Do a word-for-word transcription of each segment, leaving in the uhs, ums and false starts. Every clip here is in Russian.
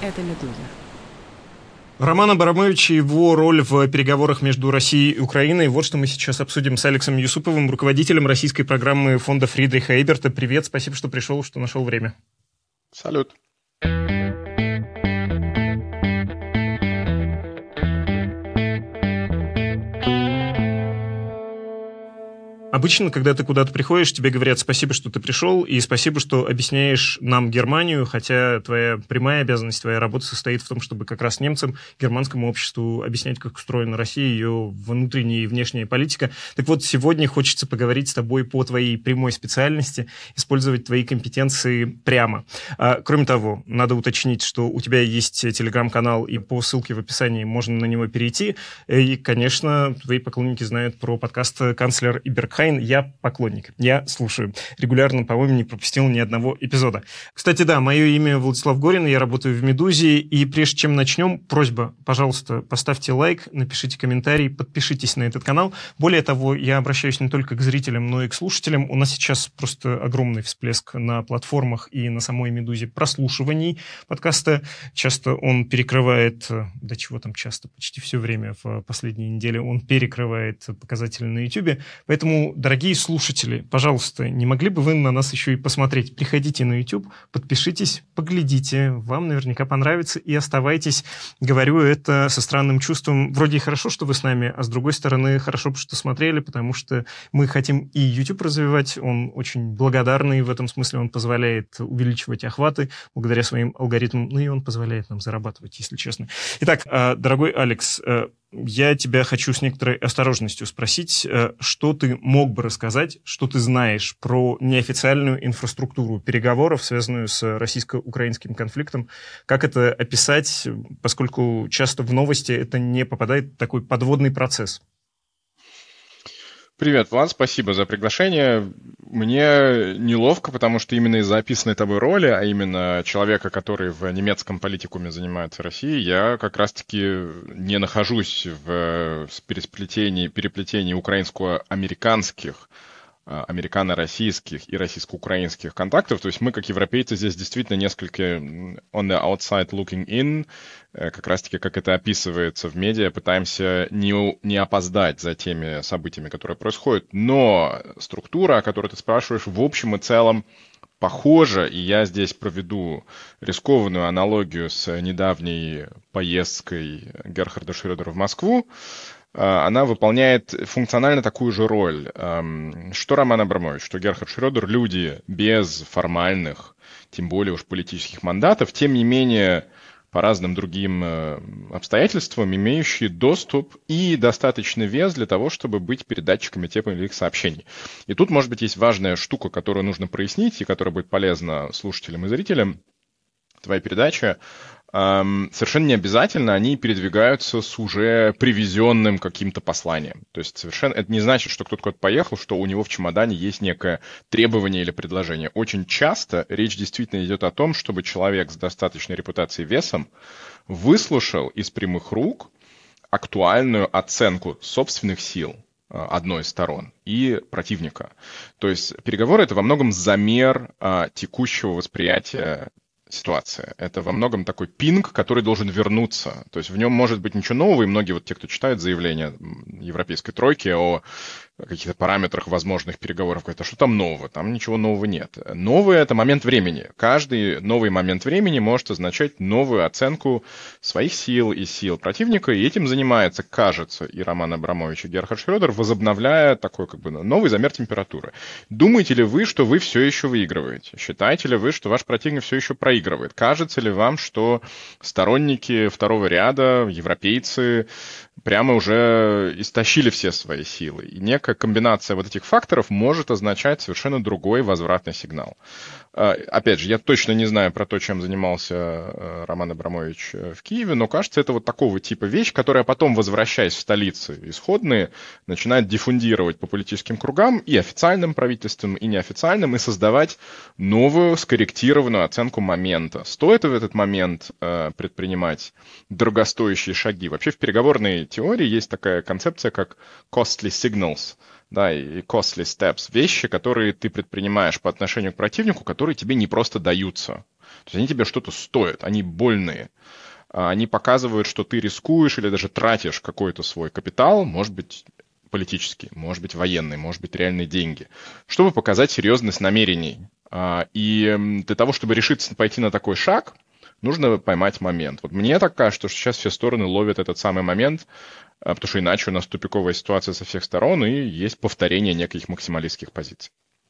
Это «Медуза». Роман Абрамович и его роль в переговорах между Россией и Украиной. Вот что мы сейчас обсудим с Алексом Юсуповым, руководителем российской программы фонда Фридриха Эберта. Привет, спасибо, что пришел, что нашел время. Салют. Обычно, когда ты куда-то приходишь, тебе говорят спасибо, что ты пришел, и спасибо, что объясняешь нам Германию, хотя твоя прямая обязанность, твоя работа состоит в том, чтобы как раз немцам, германскому обществу объяснять, как устроена Россия, ее внутренняя и внешняя политика. Так вот, сегодня хочется поговорить с тобой по твоей прямой специальности, использовать твои компетенции прямо. А, кроме того, надо уточнить, что у тебя есть телеграм-канал, и по ссылке в описании можно на него перейти. И, конечно, твои поклонники знают про подкаст «Канцлер и Бергхайн». Я поклонник, я слушаю. Регулярно, по-моему, не пропустил ни одного эпизода. Кстати, да, мое имя Владислав Горин, я работаю в «Медузе», и прежде чем начнем, просьба, пожалуйста, поставьте лайк, напишите комментарий, подпишитесь на этот канал. Более того, я обращаюсь не только к зрителям, но и к слушателям. У нас сейчас просто огромный всплеск на платформах и на самой «Медузе» прослушиваний подкаста. Часто он перекрывает, да чего там часто, почти все время в последние недели он перекрывает показатели на YouTube, поэтому дорогие слушатели, пожалуйста, не могли бы вы на нас еще и посмотреть? Приходите на YouTube, подпишитесь, поглядите, вам наверняка понравится, и оставайтесь. Говорю это со странным чувством. Вроде и хорошо, что вы с нами, а с другой стороны, хорошо, что смотрели, потому что мы хотим и YouTube развивать. Он очень благодарный в этом смысле, он позволяет увеличивать охваты благодаря своим алгоритмам, ну и он позволяет нам зарабатывать, если честно. Итак, дорогой Алекс, я тебя хочу с некоторой осторожностью спросить, что ты мог бы рассказать, что ты знаешь про неофициальную инфраструктуру переговоров, связанную с российско-украинским конфликтом. Как это описать, поскольку часто в новости это не попадает в такой подводный процесс? Привет, Влад, спасибо за приглашение. Мне неловко, потому что именно из-за описанной тобой роли, а именно человека, который в немецком политикуме занимается Россией, я как раз-таки не нахожусь в переплетении, переплетении украинско-американских, американо-российских и российско-украинских контактов. То есть мы, как европейцы, здесь действительно несколько on the outside looking in, как раз-таки, как это описывается в медиа, пытаемся не, не опоздать за теми событиями, которые происходят. Но структура, о которой ты спрашиваешь, в общем и целом похожа, и я здесь проведу рискованную аналогию с недавней поездкой Герхарда Шрёдера в Москву. Она выполняет функционально такую же роль. Что Роман Абрамович, что Герхард Шрёдер — люди без формальных, тем более уж политических мандатов, тем не менее по разным другим обстоятельствам имеющие доступ и достаточный вес для того, чтобы быть передатчиками тех или иных сообщений. И тут, может быть, есть важная штука, которую нужно прояснить и которая будет полезна слушателям и зрителям твоей передачи. Совершенно не обязательно они передвигаются с уже привезенным каким-то посланием. То есть совершенно это не значит, что кто-то куда-то поехал, что у него в чемодане есть некое требование или предложение. Очень часто речь действительно идет о том, чтобы человек с достаточной репутацией и весом выслушал из прямых рук актуальную оценку собственных сил одной из сторон и противника. То есть переговоры — это во многом замер а, текущего восприятия ситуация. Это во многом такой пинг, который должен вернуться. То есть в нем может быть ничего нового, и многие вот те, кто читают заявления Европейской тройки о каких-то параметрах возможных переговоров, говорят, а что там нового? Там ничего нового нет. Новое — это момент времени. Каждый новый момент времени может означать новую оценку своих сил и сил противника, и этим занимается, кажется, и Роман Абрамович, и Герхард Шрёдер, возобновляя такой как бы новый замер температуры. Думаете ли вы, что вы все еще выигрываете? Считаете ли вы, что ваш противник все еще проигрывает? Кажется ли вам, что сторонники второго ряда, европейцы, прямо уже истощили все свои силы? И некая комбинация вот этих факторов может означать совершенно другой возвратный сигнал. Опять же, я точно не знаю про то, чем занимался Роман Абрамович в Киеве, но кажется, это вот такого типа вещь, которая потом, возвращаясь в столицы исходные, начинает диффундировать по политическим кругам и официальным правительствам, и неофициальным, и создавать новую скорректированную оценку момента. Стоит в этот момент предпринимать дорогостоящие шаги? Вообще в переговорной теории есть такая концепция, как costly signals, steps, да, и costly steps, вещи, которые ты предпринимаешь по отношению к противнику, которые тебе не просто даются. То есть они тебе что-то стоят, они больные. Они показывают, что ты рискуешь или даже тратишь какой-то свой капитал, может быть, политический, может быть, военный, может быть, реальные деньги, чтобы показать серьезность намерений. И для того, чтобы решиться пойти на такой шаг, нужно поймать момент. Вот мне так кажется, что сейчас все стороны ловят этот самый момент, потому что иначе у нас тупиковая ситуация со всех сторон, и есть повторение неких максималистских позиций.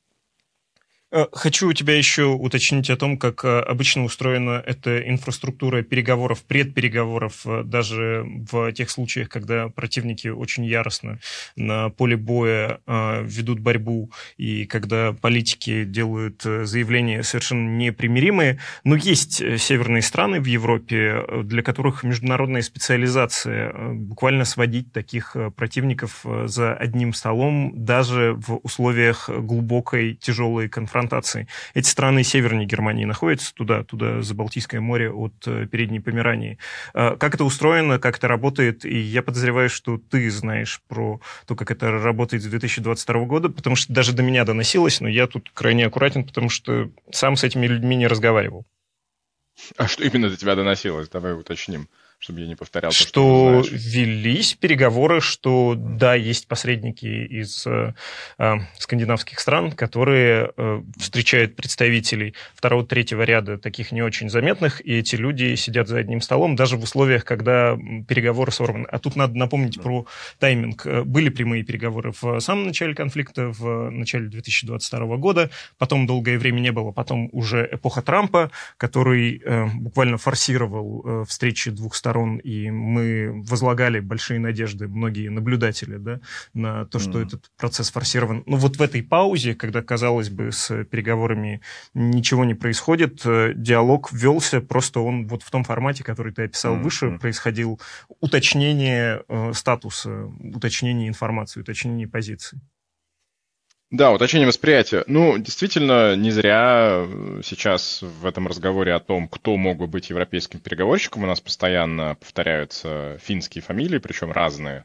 Хочу у тебя еще уточнить о том, как обычно устроена эта инфраструктура переговоров, предпереговоров, даже в тех случаях, когда противники очень яростно на поле боя ведут борьбу, и когда политики делают заявления совершенно непримиримые. Но есть северные страны в Европе, для которых международная специализация буквально сводить таких противников за одним столом, даже в условиях глубокой, тяжелой конфронтации. Эти страны севернее Германии находятся, туда, туда за Балтийское море от Передней Померании. Как это устроено, как это работает? И я подозреваю, что ты знаешь про то, как это работает с две тысячи двадцать второго года, потому что даже до меня доносилось, но я тут крайне аккуратен, потому что сам с этими людьми не разговаривал. А что именно до тебя доносилось? Давай уточним, чтобы я не повторял то, что, что велись переговоры, что да, есть посредники из э, э, скандинавских стран, которые э, встречают представителей второго, третьего ряда, таких не очень заметных, и эти люди сидят за одним столом, даже в условиях, когда переговоры сорваны. А тут надо напомнить про тайминг. Были прямые переговоры в самом начале конфликта, в начале две тысячи двадцать второго года, потом долгое время не было, потом уже эпоха Трампа, который э, буквально форсировал э, встречи двух сторон, и мы возлагали большие надежды, многие наблюдатели, да, на то, что mm. этот процесс форсирован. Но вот в этой паузе, когда, казалось бы, с переговорами ничего не происходит, диалог велся, просто он вот в том формате, который ты описал mm. выше, происходил уточнение э, статуса, уточнение информации, уточнение позиции. Да, уточнение восприятия. Ну, действительно, не зря сейчас в этом разговоре о том, кто мог бы быть европейским переговорщиком, у нас постоянно повторяются финские фамилии, причем разные.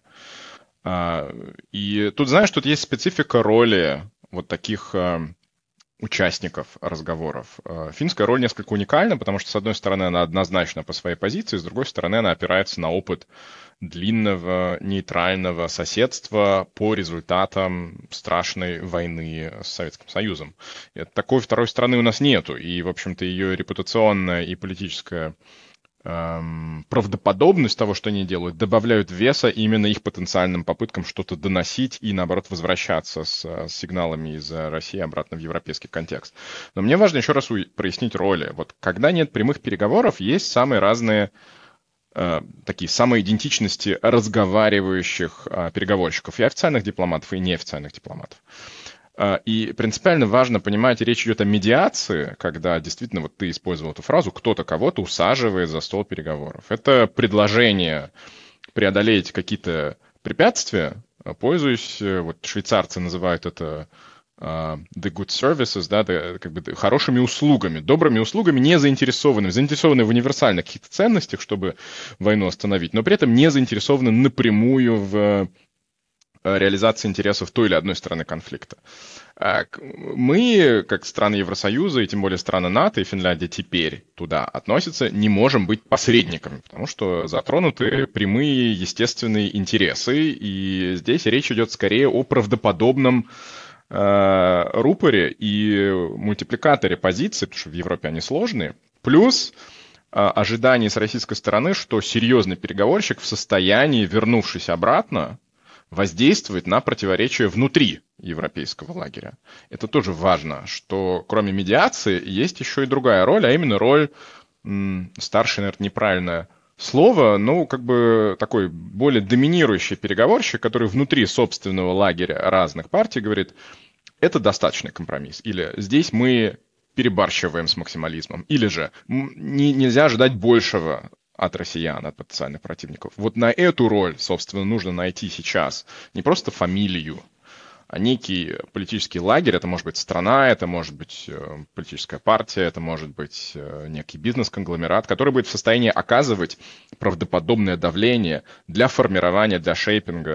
И тут, знаешь, тут есть специфика роли вот таких участников разговоров. Финская роль несколько уникальна, потому что, с одной стороны, она однозначна по своей позиции, с другой стороны, она опирается на опыт длинного нейтрального соседства по результатам страшной войны с Советским Союзом. И такой второй страны у нас нету, и, в общем-то, ее репутационная и политическая эм, правдоподобность того, что они делают, добавляют веса именно их потенциальным попыткам что-то доносить и, наоборот, возвращаться с, с сигналами из России обратно в европейский контекст. Но мне важно еще раз прояснить роли. Вот когда нет прямых переговоров, есть самые разные такие самоидентичности разговаривающих а, переговорщиков, и официальных дипломатов, и неофициальных дипломатов. А, и принципиально важно понимать, речь идет о медиации, когда действительно, вот ты использовал эту фразу, кто-то кого-то усаживает за стол переговоров. Это предложение преодолеть какие-то препятствия, пользуясь, вот швейцарцы называют это Uh, the good services, да, да, как бы хорошими услугами, добрыми услугами, не заинтересованными, заинтересованы в универсальных каких-то ценностях, чтобы войну остановить, но при этом не заинтересованы напрямую в реализации интересов той или одной стороны конфликта. Мы, как страны Евросоюза, и тем более страны НАТО, и Финляндия теперь туда относятся, не можем быть посредниками, потому что затронуты прямые естественные интересы, и здесь речь идет скорее о правдоподобном рупоре и мультипликаторе позиций, потому что в Европе они сложные, плюс ожидание с российской стороны, что серьезный переговорщик в состоянии, вернувшись обратно, воздействовать на противоречия внутри европейского лагеря. Это тоже важно, что кроме медиации есть еще и другая роль, а именно роль, м, старшая, наверное, неправильное слово, но как бы такой более доминирующий переговорщик, который внутри собственного лагеря разных партий говорит, это достаточный компромисс, или здесь мы перебарщиваем с максимализмом, или же не, нельзя ожидать большего от россиян, от потенциальных противников. Вот на эту роль, собственно, нужно найти сейчас не просто фамилию, а некий политический лагерь, это может быть страна, это может быть политическая партия, это может быть некий бизнес-конгломерат, который будет в состоянии оказывать правдоподобное давление для формирования, для шейпинга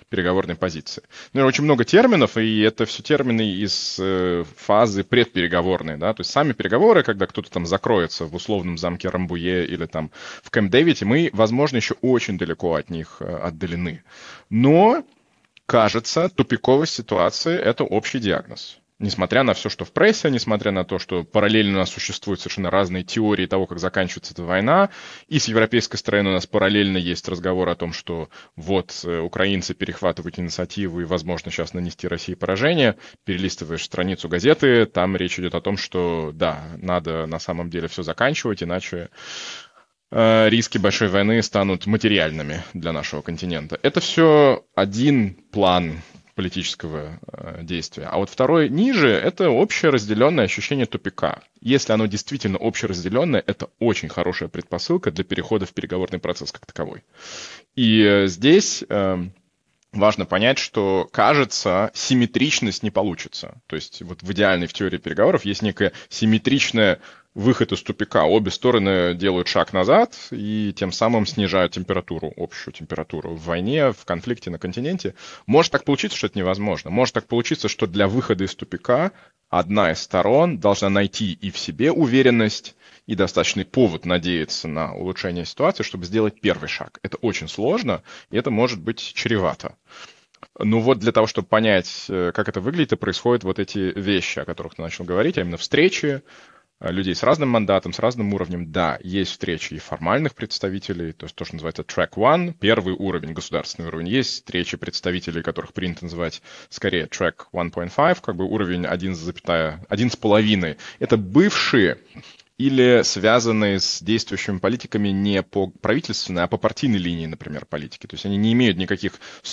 переговорной позиции. Ну, очень много терминов, и это все термины из э, фазы предпереговорной, да, то есть сами переговоры, когда кто-то там закроется в условном замке Рамбуе или там в Кэмп-Дэвиде, мы, возможно, еще очень далеко от них э, отдалены. Но, кажется, тупиковость ситуации – это общий диагноз. Несмотря на все, что в прессе, несмотря на то, что параллельно у нас существуют совершенно разные теории того, как заканчивается эта война, и с европейской стороны у нас параллельно есть разговор о том, что вот украинцы перехватывают инициативу и, возможно, сейчас нанести России поражение. Перелистываешь страницу газеты, там речь идет о том, что да, надо на самом деле все заканчивать, иначе э, риски большой войны станут материальными для нашего континента. Это все один план политического э, действия. А вот второй ниже – это общее разделенное ощущение тупика. Если оно действительно общеразделенное, это очень хорошая предпосылка для перехода в переговорный процесс как таковой. И э, здесь э, важно понять, что, кажется, симметричность не получится. То есть вот в идеальной в теории переговоров есть некая симметричная выход из тупика. Обе стороны делают шаг назад и тем самым снижают температуру, общую температуру в войне, в конфликте на континенте. Может так получиться, что это невозможно. Может так получиться, что для выхода из тупика одна из сторон должна найти и в себе уверенность, и достаточный повод надеяться на улучшение ситуации, чтобы сделать первый шаг. Это очень сложно, и это может быть чревато. Ну вот для того, чтобы понять, как это выглядит, и происходят вот эти вещи, о которых ты начал говорить, а именно встречи людей с разным мандатом, с разным уровнем. Да, есть встречи и формальных представителей, то есть то, что называется track one, первый уровень, государственный уровень. Есть встречи представителей, которых принято называть скорее track one point five, как бы уровень один с половиной. Это бывшие или связанные с действующими политиками не по правительственной, а по партийной линии, например, политики. То есть они не имеют никаких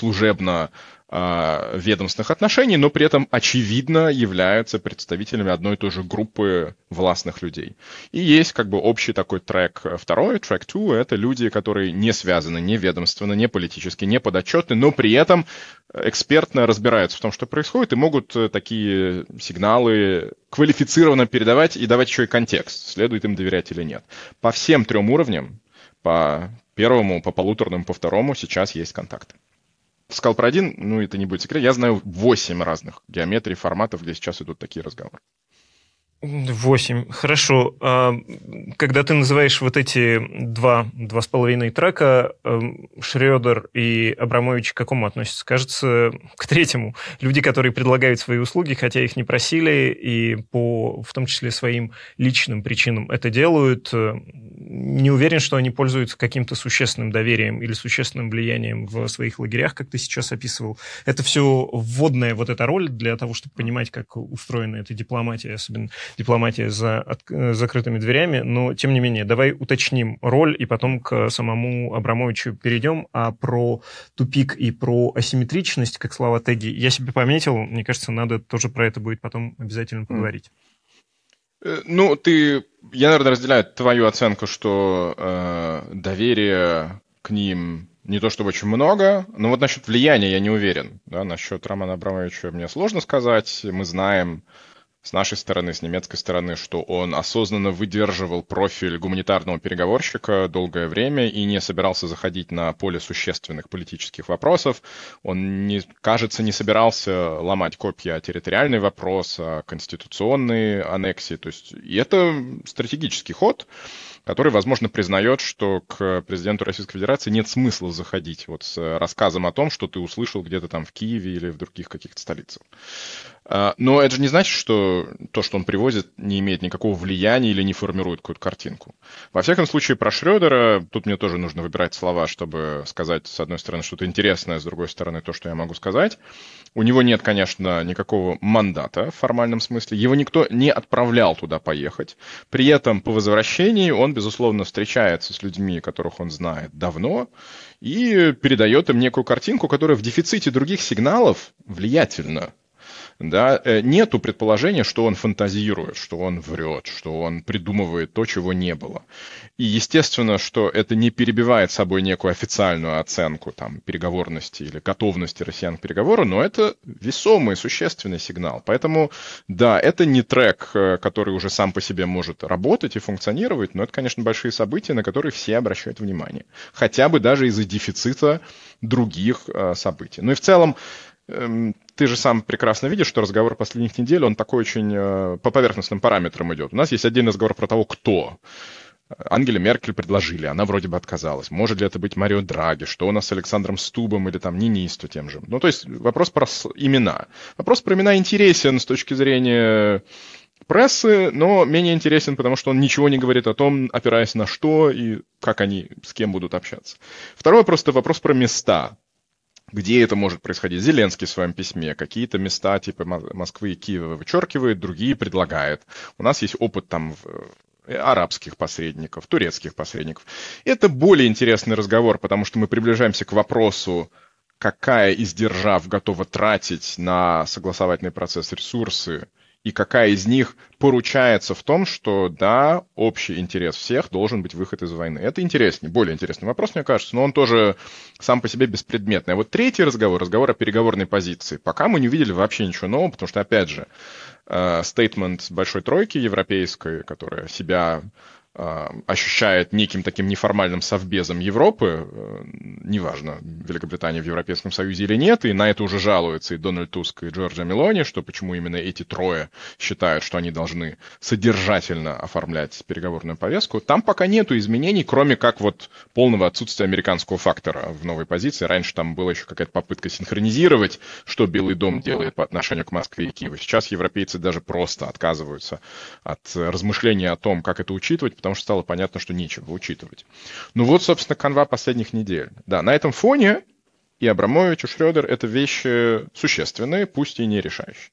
служебно-ведомственных отношений, но при этом очевидно являются представителями одной и той же группы властных людей. И есть как бы общий такой трек второй, трек два, это люди, которые не связаны ни ведомственно, ни политически, не подотчетны, но при этом экспертно разбираются в том, что происходит, и могут такие сигналы квалифицированно передавать и давать еще и контекст, следует им доверять или нет. По всем трем уровням, по первому, по полуторному, по второму, сейчас есть контакты. Сказал про один, ну это не будет секрет, я знаю восемь разных геометрий, форматов, где сейчас идут такие разговоры. Восемь. Хорошо. Когда ты называешь вот эти два, два с половиной трека, Шрёдер и Абрамович к какому относятся? Кажется, к третьему. Люди, которые предлагают свои услуги, хотя их не просили, и по, в том числе, своим личным причинам это делают. Не уверен, что они пользуются каким-то существенным доверием или существенным влиянием в своих лагерях, как ты сейчас описывал. Это все вводная вот эта роль для того, чтобы понимать, как устроена эта дипломатия, особенно дипломатия за от, закрытыми дверями, но, тем не менее, давай уточним роль и потом к самому Абрамовичу перейдем. А про тупик и про асимметричность, как слова теги, я себе пометил, мне кажется, надо тоже про это будет потом обязательно поговорить. Ну, ты, я, наверное, разделяю твою оценку, что э, доверие к ним не то чтобы очень много, но вот насчет влияния я не уверен. Да? Насчет Романа Абрамовича мне сложно сказать. Мы знаем с нашей стороны, с немецкой стороны, что он осознанно выдерживал профиль гуманитарного переговорщика долгое время и не собирался заходить на поле существенных политических вопросов. Он, не, кажется, не собирался ломать копья о территориальный вопрос, о конституционной аннексии. То есть, и это стратегический ход, который, возможно, признает, что к президенту Российской Федерации нет смысла заходить вот с рассказом о том, что ты услышал где-то там в Киеве или в других каких-то столицах. Но это же не значит, что то, что он привозит, не имеет никакого влияния или не формирует какую-то картинку. Во всяком случае, про Шрёдера, тут мне тоже нужно выбирать слова, чтобы сказать, с одной стороны, что-то интересное, с другой стороны, то, что я могу сказать. У него нет, конечно, никакого мандата в формальном смысле. Его никто не отправлял туда поехать. При этом по возвращении он, безусловно, встречается с людьми, которых он знает давно, и передает им некую картинку, которая в дефиците других сигналов влиятельна. да, нету предположения, что он фантазирует, что он врет, что он придумывает то, чего не было. И естественно, что это не перебивает собой некую официальную оценку там, переговорности или готовности россиян к переговору, но это весомый, существенный сигнал. Поэтому, да, это не трек, который уже сам по себе может работать и функционировать, но это, конечно, большие события, на которые все обращают внимание. Хотя бы даже из-за дефицита других э, событий. Ну и в целом, э, ты же сам прекрасно видишь, что разговор последних недель, он такой очень э, по поверхностным параметрам идет. У нас есть отдельный разговор про того, кто. Ангеле Меркель предложили, она вроде бы отказалась. Может ли это быть Марио Драги? Что у нас с Александром Стубом или там Нинисту тем же? Ну, то есть вопрос про имена. Вопрос про имена интересен с точки зрения прессы, но менее интересен, потому что он ничего не говорит о том, опираясь на что и как они с кем будут общаться. Второй вопрос – это вопрос про места. Где это может происходить? Зеленский в своем письме какие-то места типа Москвы и Киева вычеркивает, другие предлагает. У нас есть опыт там в арабских посредников, турецких посредников. Это более интересный разговор, потому что мы приближаемся к вопросу, какая из держав готова тратить на согласовательный процесс ресурсы, и какая из них поручается в том, что, да, общий интерес всех должен быть выход из войны. Это интереснее, более интересный вопрос, мне кажется, но он тоже сам по себе беспредметный. А вот третий разговор, разговор о переговорной позиции. Пока мы не видели вообще ничего нового, потому что, опять же, стейтмент Большой Тройки европейской, которая себя ощущает неким таким неформальным совбезом Европы, неважно, Великобритания в Европейском Союзе или нет, и на это уже жалуются и Дональд Туск, и Джорджа Мелони, что почему именно эти трое считают, что они должны содержательно оформлять переговорную повестку. Там пока нету изменений, кроме как вот полного отсутствия американского фактора в новой позиции. Раньше там была еще какая-то попытка синхронизировать, что Белый дом делает по отношению к Москве и Киеву. Сейчас европейцы даже просто отказываются от размышления о том, как это учитывать, потому что стало понятно, что нечего учитывать. Ну вот, собственно, канва последних недель. Да, на этом фоне и Абрамович, и Шрёдер – это вещи существенные, пусть и не решающие.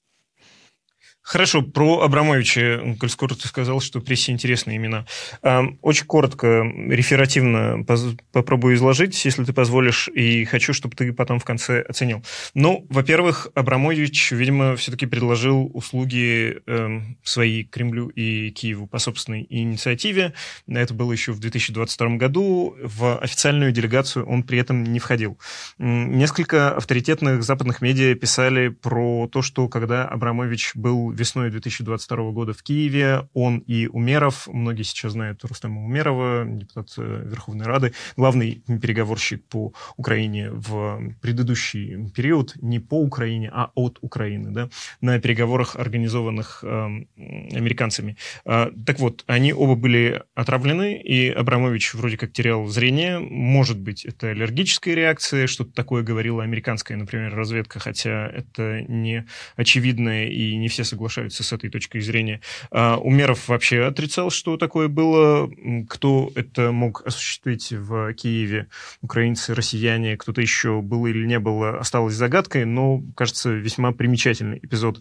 Хорошо, про Абрамовича, коль скоро ты сказал, что прессе интересные имена. Очень коротко, реферативно попробую изложить, если ты позволишь, и хочу, чтобы ты потом в конце оценил. Ну, во-первых, Абрамович, видимо, все-таки предложил услуги свои Кремлю и Киеву по собственной инициативе. Это было еще в две тысячи двадцать втором году. В официальную делегацию он при этом не входил. Несколько авторитетных западных медиа писали про то, что когда Абрамович был весной две тысячи двадцать второго года в Киеве, он и Умеров, многие сейчас знают Рустема Умерова, депутат Верховной Рады, главный переговорщик по Украине в предыдущий период, не по Украине, а от Украины, да, на переговорах, организованных э, американцами. Э, так вот, они оба были отравлены, и Абрамович вроде как терял зрение. Может быть, это аллергическая реакция, что-то такое говорила американская, например, разведка, хотя это не очевидно, и не все соглашаются с этой точки зрения. А Умеров вообще отрицал, что такое было. Кто это мог осуществить в Киеве? Украинцы, россияне, кто-то еще, было или не было, осталось загадкой, но, кажется, весьма примечательный эпизод.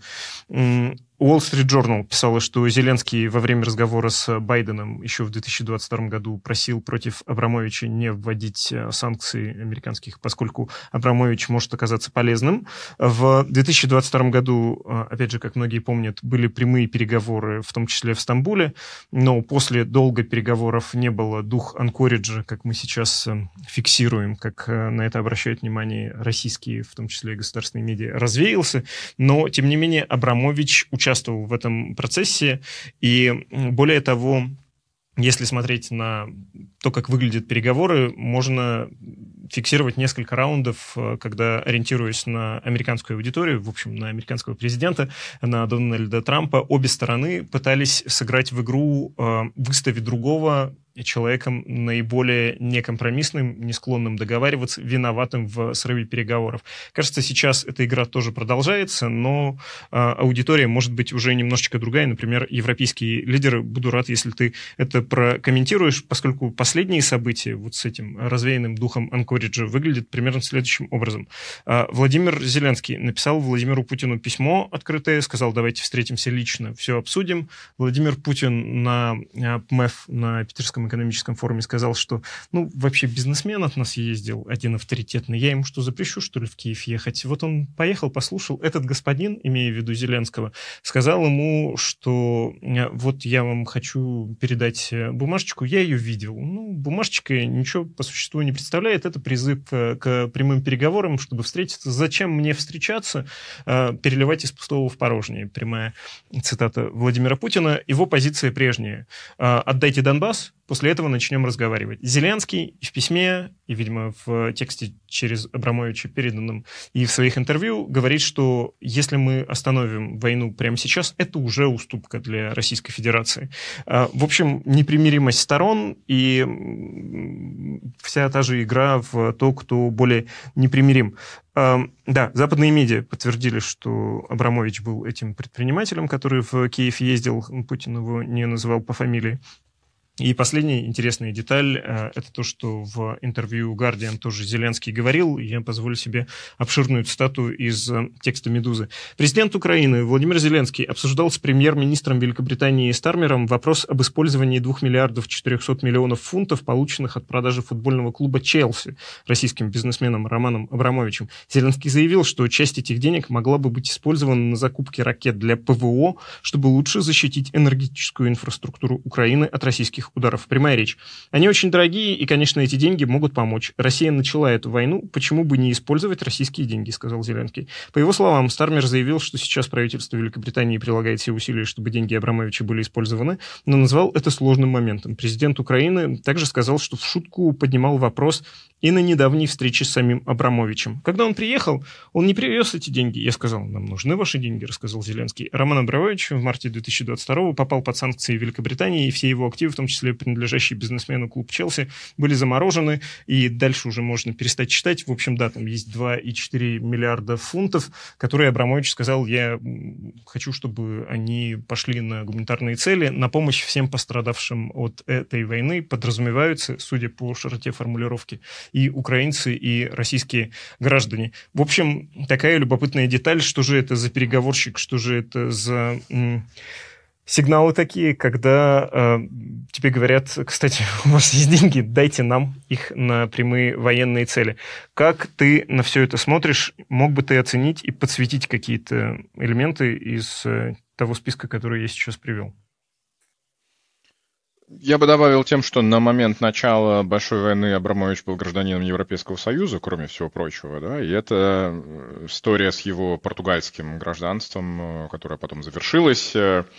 Wall Street Journal писала, что Зеленский во время разговора с Байденом еще в две тысячи двадцать втором году просил против Абрамовича не вводить санкции американских, поскольку Абрамович может оказаться полезным. В две тысячи двадцать втором году, опять же, как многие помнят, были прямые переговоры, в том числе в Стамбуле, но после долгих переговоров не было. Дух анкориджа, как мы сейчас фиксируем, как на это обращают внимание российские, в том числе и государственные медиа, развеялся, но, тем не менее, Абрамович участвовал участвовал в этом процессе, и более того, если смотреть на то, как выглядят переговоры, можно фиксировать несколько раундов, когда, ориентируясь на американскую аудиторию, в общем, на американского президента, на Дональда Трампа, обе стороны пытались сыграть в игру, выставив другого человеком наиболее некомпромиссным, не склонным договариваться, виноватым в срыве переговоров. Кажется, сейчас эта игра тоже продолжается, но э, аудитория может быть уже немножечко другая. Например, европейские лидеры. Буду рад, если ты это прокомментируешь, поскольку последние события вот с этим развеянным духом анкориджа Кембриджа выглядит примерно следующим образом. Владимир Зеленский написал Владимиру Путину письмо открытое, сказал, давайте встретимся лично, все обсудим. Владимир Путин на ПМЭФ, на Питерском экономическом форуме сказал, что, ну, вообще бизнесмен от нас ездил, один авторитетный, я ему что, запрещу, что ли, в Киев ехать? Вот он поехал, послушал. Этот господин, имея в виду Зеленского, сказал ему, что вот я вам хочу передать бумажечку, я ее видел. Ну, бумажечка ничего по существу не представляет, это призыв к прямым переговорам, чтобы встретиться. Зачем мне встречаться, переливать из пустого в порожнее? Прямая цитата Владимира Путина. Его позиция прежняя. Отдайте Донбасс, после этого начнем разговаривать. Зеленский и в письме, и, видимо, в тексте через Абрамовича переданном, и в своих интервью говорит, что если мы остановим войну прямо сейчас, это уже уступка для Российской Федерации. В общем, непримиримость сторон и вся та же игра в то, кто более непримирим. Да, западные медиа подтвердили, что Абрамович был этим предпринимателем, который в Киев ездил, Путин его не называл по фамилии. И последняя интересная деталь – это то, что в интервью Guardian тоже Зеленский говорил, и я позволю себе обширную цитату из текста «Медузы». Президент Украины Владимир Зеленский обсуждал с премьер-министром Великобритании Стармером вопрос об использовании двух миллиардов четырехсот миллионов фунтов, полученных от продажи футбольного клуба «Челси» российским бизнесменом Романом Абрамовичем. Зеленский заявил, что часть этих денег могла бы быть использована на закупки ракет для ПВО, чтобы лучше защитить энергетическую инфраструктуру Украины от российских ударов. Прямая речь. Они очень дорогие, и, конечно, эти деньги могут помочь. Россия начала эту войну, почему бы не использовать российские деньги, сказал Зеленский. По его словам, Стармер заявил, что сейчас правительство Великобритании прилагает все усилия, чтобы деньги Абрамовича были использованы, но назвал это сложным моментом. Президент Украины также сказал, что в шутку поднимал вопрос и на недавней встрече с самим Абрамовичем. Когда он приехал, он не привез эти деньги. Я сказал, нам нужны ваши деньги, рассказал Зеленский. Роман Абрамович в марте две тысячи двадцать второго попал под санкции Великобритании, и все его активы, в том числе принадлежащие бизнесмену клуб «Челси», были заморожены, и дальше уже можно перестать читать. В общем, да, там есть два целых четыре миллиарда фунтов, которые Абрамович сказал, я хочу, чтобы они пошли на гуманитарные цели, на помощь всем пострадавшим от этой войны. Подразумеваются, судя по широте формулировки, и украинцы, и российские граждане. В общем, такая любопытная деталь, что же это за переговорщик, что же это за м, сигналы такие, когда э, тебе говорят, кстати, у вас есть деньги, дайте нам их на прямые военные цели. Как ты на все это смотришь? Мог бы ты оценить и подсветить какие-то элементы из э, того списка, который я сейчас привел? Я бы добавил тем, что на момент начала Большой войны Абрамович был гражданином Европейского Союза, кроме всего прочего, да, и это история с его португальским гражданством, которая потом завершилась,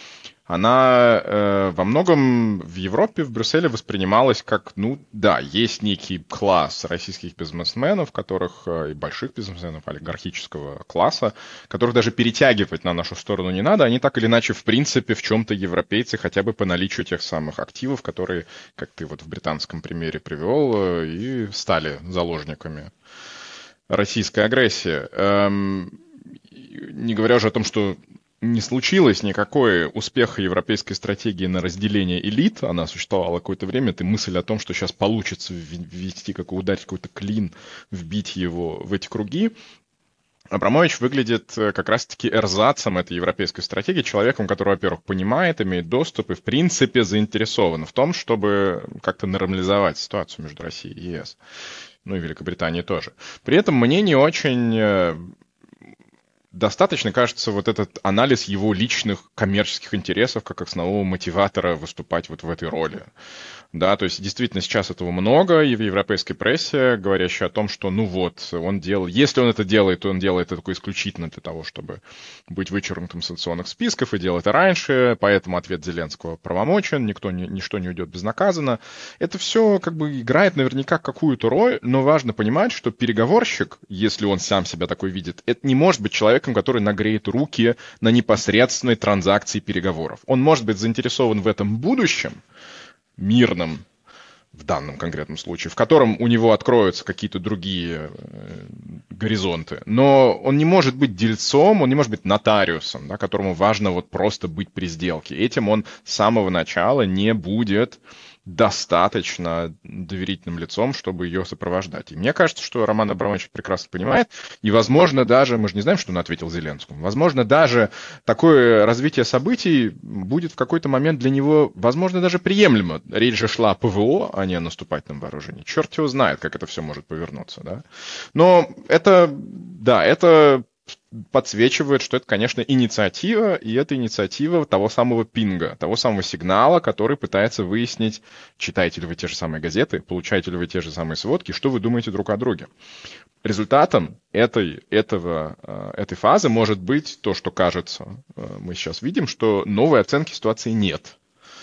она э, во многом в Европе, в Брюсселе воспринималась как, ну да, есть некий класс российских бизнесменов, которых, и больших бизнесменов олигархического класса, которых даже перетягивать на нашу сторону не надо, они так или иначе, в принципе, в чем-то европейцы, хотя бы по наличию тех самых активов, которые, как ты вот в британском примере привел, и стали заложниками российской агрессии. Эм, не говоря уже о том, что не случилось никакой успеха европейской стратегии на разделение элит. Она существовала какое-то время. Это мысль о том, что сейчас получится ввести, как ударить какой-то клин, вбить его в эти круги. Абрамович выглядит как раз-таки эрзацем этой европейской стратегии, человеком, который, во-первых, понимает, имеет доступ и, в принципе, заинтересован в том, чтобы как-то нормализовать ситуацию между Россией и ЕС. Ну и Великобританией тоже. При этом мне не очень достаточно, кажется, вот этот анализ его личных коммерческих интересов как основного мотиватора выступать вот в этой роли. Да, то есть действительно сейчас этого много и в европейской прессе, говорящей о том, что ну вот, он делает, если он это делает, то он делает это только исключительно для того, чтобы быть вычеркнутым из санкционных списков и делал это раньше, поэтому ответ Зеленского правомочен, никто, ни, ничто не уйдет безнаказанно. Это все как бы играет наверняка какую-то роль, но важно понимать, что переговорщик, если он сам себя такой видит, это не может быть человеком, который нагреет руки на непосредственной транзакции переговоров. Он может быть заинтересован в этом будущем, мирном, в данном конкретном случае, в котором у него откроются какие-то другие э, горизонты. Но он не может быть дельцом, он не может быть нотариусом, да, которому важно вот просто быть при сделке. Этим он с самого начала не будет достаточно доверительным лицом, чтобы ее сопровождать. И мне кажется, что Роман Абрамович прекрасно понимает, и, возможно, даже, мы же не знаем, что он ответил Зеленскому, возможно, даже такое развитие событий будет в какой-то момент для него, возможно, даже приемлемо. Речь же шла о ПВО, а не о наступательном вооружении. Черт его знает, как это все может повернуться, да. Но это, да, это подсвечивает, что это, конечно, инициатива, и это инициатива того самого пинга, того самого сигнала, который пытается выяснить, читаете ли вы те же самые газеты, получаете ли вы те же самые сводки, что вы думаете друг о друге. Результатом этой, этого, этой фазы может быть то, что кажется, мы сейчас видим, что новой оценки ситуации нет.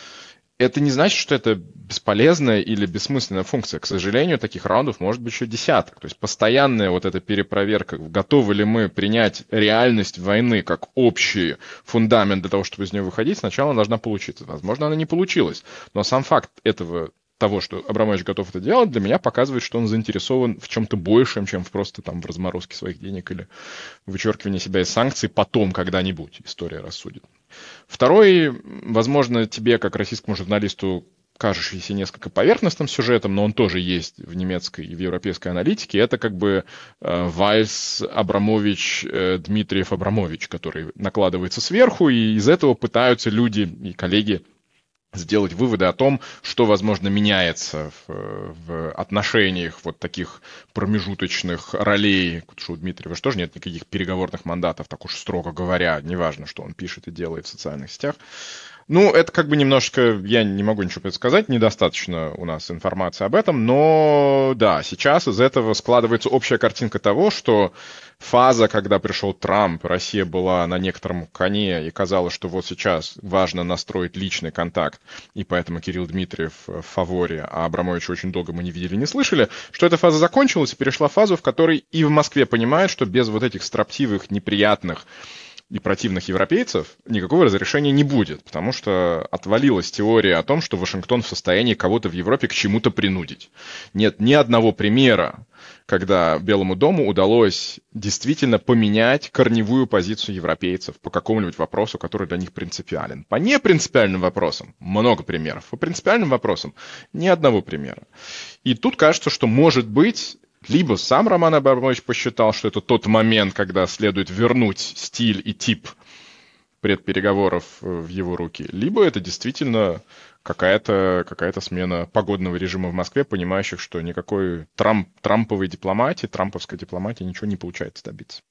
Это не значит, что это бесполезная или бессмысленная функция. К сожалению, таких раундов может быть еще десяток. То есть постоянная вот эта перепроверка, готовы ли мы принять реальность войны как общий фундамент для того, чтобы из нее выходить, сначала должна получиться. Возможно, она не получилась. Но сам факт этого, того, что Абрамович готов это делать, для меня показывает, что он заинтересован в чем-то большем, чем в просто там в разморозке своих денег или вычеркивании себя из санкций потом когда-нибудь. История рассудит. Второй, возможно, тебе, как российскому журналисту, кажущийся несколько поверхностным сюжетом, но он тоже есть в немецкой и в европейской аналитике, это как бы э, вальс Абрамович, э, Дмитриев, Абрамович, который накладывается сверху, и из этого пытаются люди и коллеги сделать выводы о том, что, возможно, меняется в, в отношениях вот таких промежуточных ролей, потому что у Дмитриева же тоже нет никаких переговорных мандатов, так уж строго говоря, неважно, что он пишет и делает в социальных сетях. Ну, это как бы немножко, я не могу ничего предсказать, недостаточно у нас информации об этом, но да, сейчас из этого складывается общая картинка того, что фаза, когда пришел Трамп, Россия была на некотором коне, и казалось, что вот сейчас важно настроить личный контакт, и поэтому Кирилл Дмитриев в фаворе, а Абрамовича очень долго мы не видели, не слышали, что эта фаза закончилась и перешла в фазу, в которой и в Москве понимают, что без вот этих строптивых, неприятных и противных европейцев никакого разрешения не будет, потому что отвалилась теория о том, что Вашингтон в состоянии кого-то в Европе к чему-то принудить. Нет ни одного примера, когда Белому дому удалось действительно поменять корневую позицию европейцев по какому-нибудь вопросу, который для них принципиален. По непринципиальным вопросам много примеров, по принципиальным вопросам ни одного примера. И тут кажется, что может быть... Либо сам Роман Абрамович посчитал, что это тот момент, когда следует вернуть стиль и тип предпереговоров в его руки, либо это действительно какая-то, какая-то смена погодного режима в Москве, понимающих, что никакой Трамп, трамповой дипломатии, трамповской дипломатии ничего не получается добиться.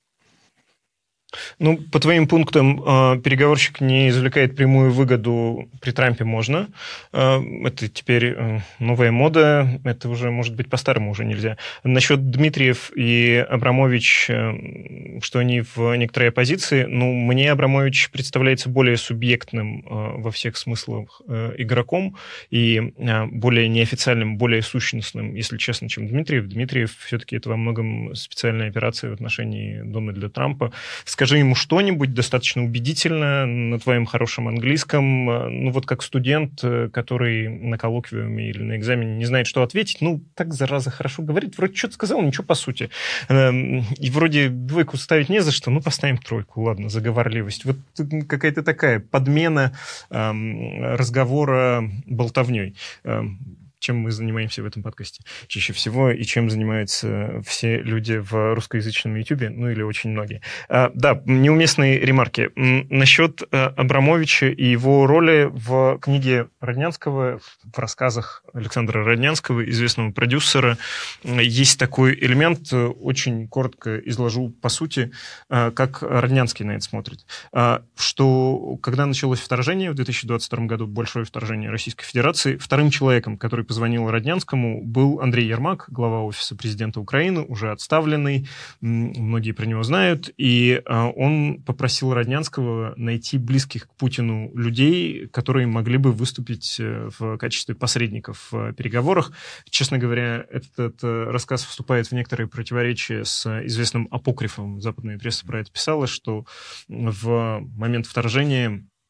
Ну, по твоим пунктам, переговорщик не извлекает прямую выгоду, при Трампе можно. Это теперь новая мода, это уже, может быть, по-старому уже нельзя. Насчет Дмитриев и Абрамович, что они в некоторой оппозиции, ну, мне Абрамович представляется более субъектным во всех смыслах игроком и более неофициальным, более сущностным, если честно, чем Дмитриев. Дмитриев все-таки это во многом специальная операция в отношении Дональда Трампа. Скажи ему что-нибудь достаточно убедительно на твоем хорошем английском. Ну, вот как студент, который на коллоквиуме или на экзамене не знает, что ответить, ну, так, зараза, хорошо говорит. Вроде что-то сказал, ничего по сути. И вроде двойку ставить не за что, ну, поставим тройку, ладно, заговорливость. Вот какая-то такая подмена разговора болтовней. Чем мы занимаемся в этом подкасте чаще всего, и чем занимаются все люди в русскоязычном Ютубе, ну или очень многие. А, да, неуместные ремарки. Насчет Абрамовича и его роли в книге Роднянского, в рассказах Александра Роднянского, известного продюсера, есть такой элемент, очень коротко изложу по сути, как Роднянский на это смотрит. Что когда началось вторжение в две тысячи двадцать втором году, большое вторжение Российской Федерации, вторым человеком, который позвонил Роднянскому, был Андрей Ермак, глава Офиса президента Украины, уже отставленный, многие про него знают, и он попросил Роднянского найти близких к Путину людей, которые могли бы выступить в качестве посредников в переговорах. Честно говоря, этот рассказ вступает в некоторые противоречия с известным апокрифом. Западная пресса про это писала, что в момент вторжения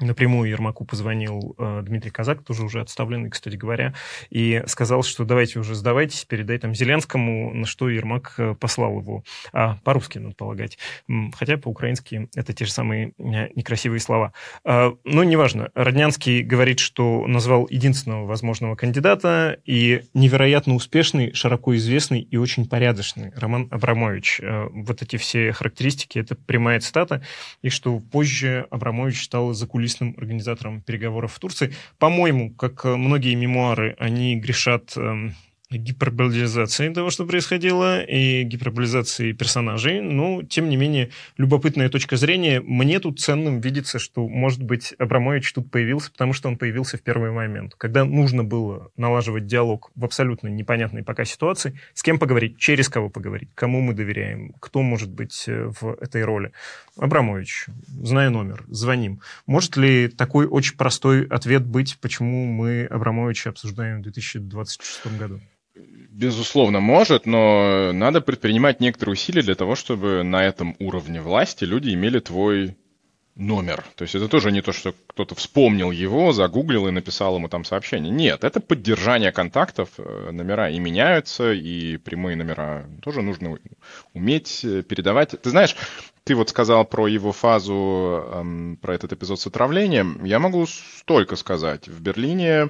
Напрямую Ермаку позвонил э, Дмитрий Казак, тоже уже отставленный, кстати говоря, и сказал, что давайте уже сдавайтесь, передай там Зеленскому, на что Ермак э, послал его. А, по-русски, надо полагать. Хотя по-украински это те же самые э, некрасивые слова. Э, но неважно. Роднянский говорит, что назвал единственного возможного кандидата и невероятно успешный, широко известный и очень порядочный Роман Абрамович. Э, вот эти все характеристики, это прямая цитата, и что позже Абрамович стал закулисным организатором переговоров в Турции. По-моему, как многие мемуары, они грешат э, гиперболизацией того, что происходило, и гиперболизацией персонажей, но, тем не менее, любопытная точка зрения. Мне тут ценным видится, что, может быть, Абрамович тут появился, потому что он появился в первый момент. Когда нужно было налаживать диалог в абсолютно непонятной пока ситуации, с кем поговорить, через кого поговорить, кому мы доверяем, кто может быть в этой роли. Абрамович, знаю номер, звоним. Может ли такой очень простой ответ быть, почему мы Абрамовича обсуждаем в две тысячи двадцать шестом году? Безусловно, может, но надо предпринимать некоторые усилия для того, чтобы на этом уровне власти люди имели твой номер. То есть это тоже не то, что кто-то вспомнил его, загуглил и написал ему там сообщение. Нет, это поддержание контактов, номера и меняются, и прямые номера тоже нужно уметь передавать. Ты знаешь, ты вот сказал про его фазу, эм, про этот эпизод с отравлением. Я могу столько сказать. В Берлине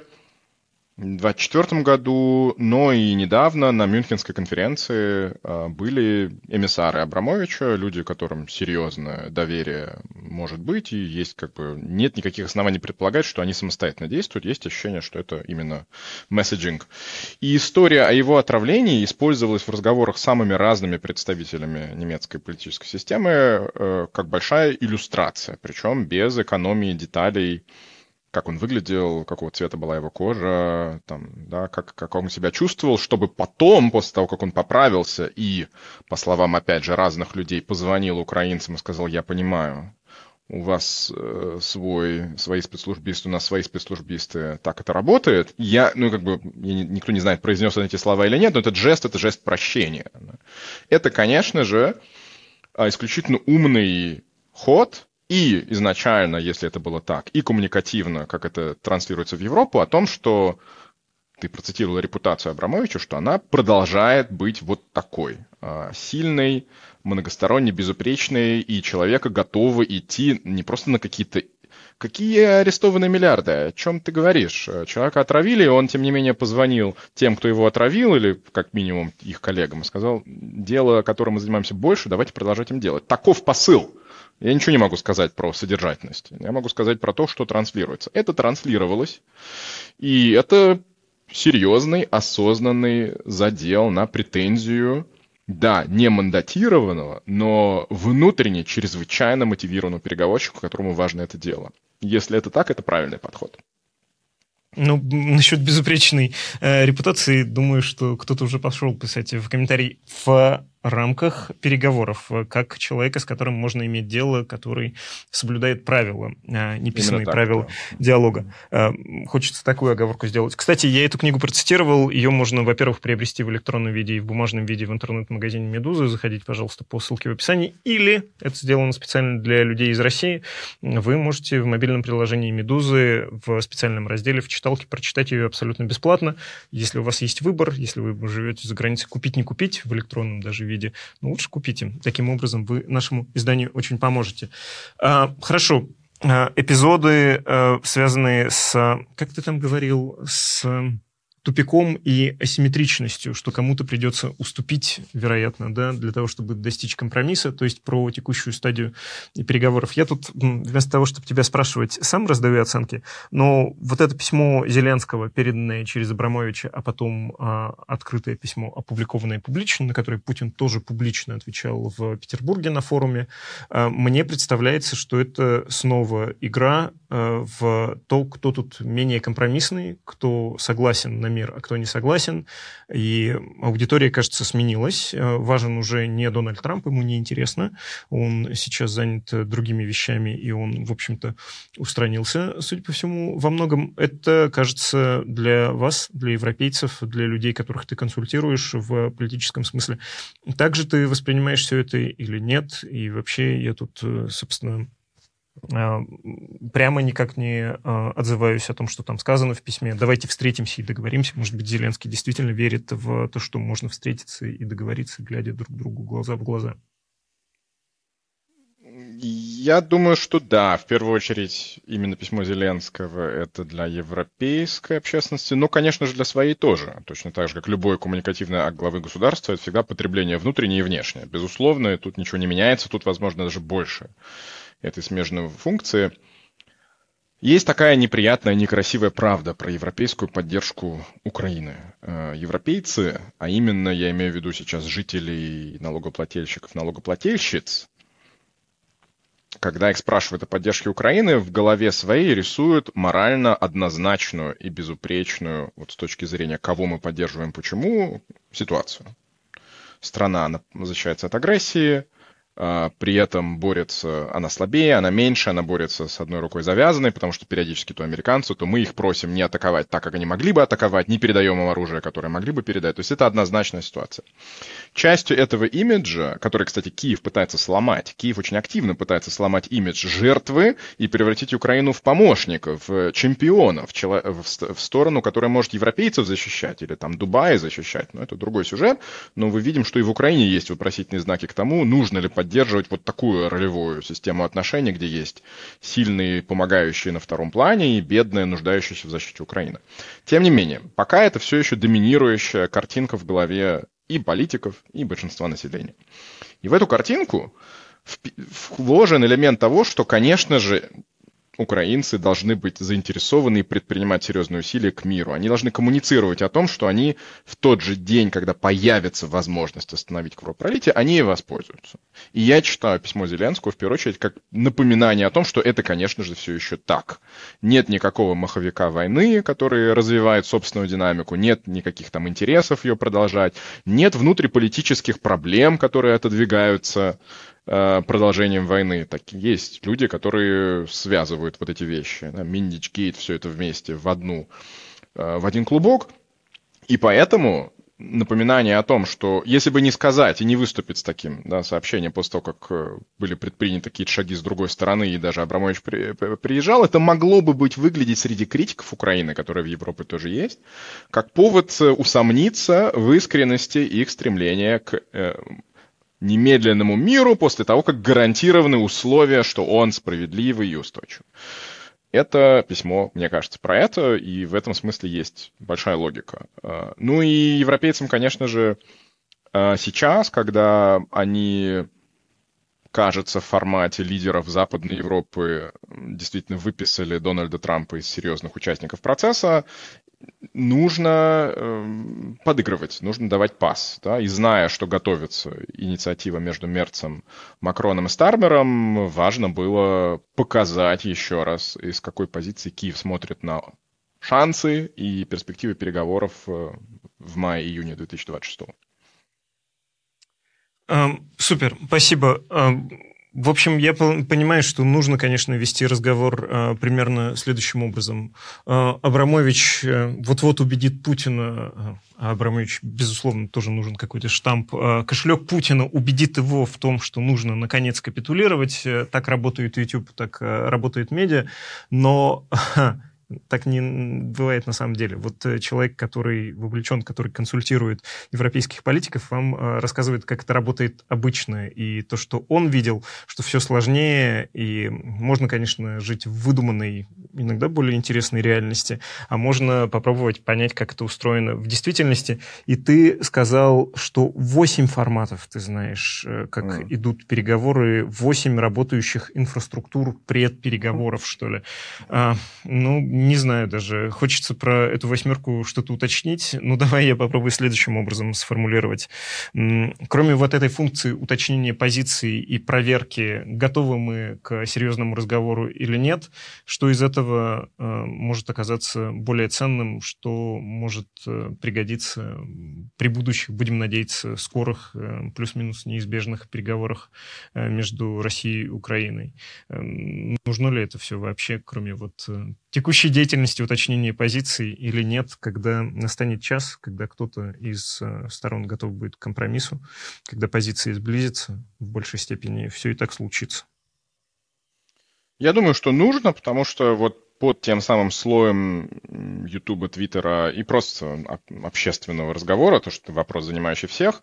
в двадцать четвёртом году, но и недавно на Мюнхенской конференции были эмиссары Абрамовича, люди, которым серьезное доверие может быть, и есть как бы нет никаких оснований предполагать, что они самостоятельно действуют, есть ощущение, что это именно месседжинг. И история о его отравлении использовалась в разговорах с самыми разными представителями немецкой политической системы как большая иллюстрация, причем без экономии деталей, как он выглядел, какого цвета была его кожа, там, да, как, как он себя чувствовал, чтобы потом, после того, как он поправился и, по словам, опять же, разных людей, позвонил украинцам и сказал: я понимаю, у вас э, свой, свои спецслужбисты, у нас свои спецслужбисты, так это работает. Я, ну, как бы, я, никто не знает, произнес он эти слова или нет, но этот жест, это жест прощения. Это, конечно же, исключительно умный ход. И изначально, если это было так, и коммуникативно, как это транслируется в Европу, о том, что ты процитировала репутацию Абрамовича, что она продолжает быть вот такой, сильной, многосторонне безупречной, и человека готова идти не просто на какие-то... Какие арестованные миллиарды? О чем ты говоришь? Человека отравили, и он, тем не менее, позвонил тем, кто его отравил, или, как минимум, их коллегам, и сказал: дело, которым мы занимаемся больше, давайте продолжать им делать. Таков посыл. Я ничего не могу сказать про содержательность. Я могу сказать про то, что транслируется. Это транслировалось, и это серьезный, осознанный задел на претензию, да, не мандатированного, но внутренне чрезвычайно мотивированного переговорщика, которому важно это дело. Если это так, это правильный подход. Ну, насчет безупречной э, репутации, думаю, что кто-то уже пошел писать в комментарии. В рамках переговоров, как человека, с которым можно иметь дело, который соблюдает правила, неписанные правила диалога. Хочется такую оговорку сделать. Кстати, я эту книгу процитировал. Ее можно, во-первых, приобрести в электронном виде и в бумажном виде в интернет-магазине «Медузы». Заходите, пожалуйста, по ссылке в описании. Или, это сделано специально для людей из России, вы можете в мобильном приложении «Медузы» в специальном разделе в читалке прочитать ее абсолютно бесплатно. Если у вас есть выбор, если вы живете за границей, купить, не купить, в электронном даже виде, ну, лучше купите. Таким образом, вы нашему изданию очень поможете. А, хорошо. А, эпизоды, а, связанные с, как ты там говорил, с тупиком и асимметричностью, что кому-то придется уступить, вероятно, да, для того, чтобы достичь компромисса, то есть про текущую стадию переговоров. Я тут, вместо того, чтобы тебя спрашивать, сам раздаю оценки, но вот это письмо Зеленского, переданное через Абрамовича, а потом а, открытое письмо, опубликованное публично, на которое Путин тоже публично отвечал в Петербурге на форуме, а, мне представляется, что это снова игра а, в то, кто тут менее компромиссный, кто согласен на мир, а кто не согласен. И аудитория, кажется, сменилась. Важен уже не Дональд Трамп, ему не интересно. Он сейчас занят другими вещами, и он, в общем-то, устранился, судя по всему. Во многом это, кажется, для вас, для европейцев, для людей, которых ты консультируешь в политическом смысле. Так же ты воспринимаешь все это или нет? И вообще я тут, собственно, прямо никак не отзываюсь о том, что там сказано в письме. Давайте встретимся и договоримся. Может быть, Зеленский действительно верит в то, что можно встретиться и договориться, глядя друг другу глаза в глаза. Я думаю, что да. В первую очередь, именно письмо Зеленского — это для европейской общественности, но, конечно же, для своей тоже. Точно так же, как любой коммуникативный акт главы государства, это всегда потребление внутреннее и внешнее. Безусловно, тут ничего не меняется, тут, возможно, даже больше этой смежной функции. Есть такая неприятная, некрасивая правда про европейскую поддержку Украины. Европейцы, а именно, я имею в виду сейчас жителей, налогоплательщиков, налогоплательщиц, когда их спрашивают о поддержке Украины, в голове своей рисуют морально однозначную и безупречную, вот с точки зрения, кого мы поддерживаем, почему, ситуацию. Страна защищается от агрессии, при этом борется, она слабее, она меньше, она борется с одной рукой завязанной, потому что периодически то американцы, то мы их просим не атаковать так, как они могли бы атаковать, не передаем им оружие, которое могли бы передать. То есть это однозначная ситуация. Частью этого имиджа, который, кстати, Киев пытается сломать, Киев очень активно пытается сломать имидж жертвы и превратить Украину в помощников, в чемпионов, в сторону, которая может европейцев защищать или там Дубай защищать. Но это другой сюжет. Но мы видим, что и в Украине есть вопросительные знаки к тому, нужно ли поддерживать поддерживать вот такую ролевую систему отношений, где есть сильные, помогающие на втором плане, и бедные, нуждающиеся в защите Украины. Тем не менее, пока это все еще доминирующая картинка в голове и политиков, и большинства населения. И в эту картинку вложен элемент того, что, конечно же, украинцы должны быть заинтересованы и предпринимать серьезные усилия к миру. Они должны коммуницировать о том, что они в тот же день, когда появится возможность остановить кровопролитие, они и воспользуются. И я читаю письмо Зеленского, в первую очередь, как напоминание о том, что это, конечно же, все еще так. Нет никакого маховика войны, который развивает собственную динамику, нет никаких там интересов ее продолжать, нет внутриполитических проблем, которые отодвигаются продолжением войны. Так, есть люди, которые связывают вот эти вещи. Да, Миндич, Гейт, все это вместе в, одну, в один клубок. И поэтому напоминание о том, что если бы не сказать и не выступить с таким да, сообщением после того, как были предприняты какие-то шаги с другой стороны, и даже Абрамович при, приезжал, это могло бы быть выглядеть среди критиков Украины, которые в Европе тоже есть, как повод усомниться в искренности их стремления к немедленному миру после того, как гарантированы условия, что он справедливый и устойчивый. Это письмо, мне кажется, про это, и в этом смысле есть большая логика. Ну и европейцам, конечно же, сейчас, когда они, кажется, в формате лидеров Западной Европы действительно выписали Дональда Трампа из серьезных участников процесса, нужно э, подыгрывать, нужно давать пас. Да? И зная, что готовится инициатива между Мерцем, Макроном и Стармером, важно было показать еще раз, из какой позиции Киев смотрит на шансы и перспективы переговоров в мае-июне две тысячи двадцать шестого. Эм, супер, спасибо. Эм... В общем, я понимаю, что нужно, конечно, вести разговор э, примерно следующим образом. Э, Абрамович э, вот-вот убедит Путина, а Абрамович, безусловно, тоже нужен какой-то штамп. Э, кошелек Путина убедит его в том, что нужно, наконец, капитулировать. Э, так работает YouTube, так э, работает медиа. Но... Так не бывает на самом деле. Вот человек, который вовлечен, который консультирует европейских политиков, вам э, рассказывает, как это работает обычно. И то, что он видел, что все сложнее, и можно, конечно, жить в выдуманной, иногда более интересной реальности, а можно попробовать понять, как это устроено в действительности. И ты сказал, что восемь форматов, ты знаешь, как mm. идут переговоры, восемь работающих инфраструктур предпереговоров, что ли. А, ну, не знаю даже. Хочется про эту восьмерку что-то уточнить. Ну, давай я попробую следующим образом сформулировать. Кроме вот этой функции уточнения позиций и проверки, готовы мы к серьезному разговору или нет, что из этого э, может оказаться более ценным, что может э, пригодиться при будущих, будем надеяться, скорых, э, плюс-минус неизбежных переговорах э, между Россией и Украиной. Э, нужно ли это все вообще, кроме вот э, текущей деятельности, уточнения позиций или нет, когда настанет час, когда кто-то из сторон готов будет к компромиссу, когда позиции сблизятся в большей степени, все и так случится? Я думаю, что нужно, потому что вот под тем самым слоем Ютуба, Твиттера и просто общественного разговора, то, что вопрос, занимающий всех,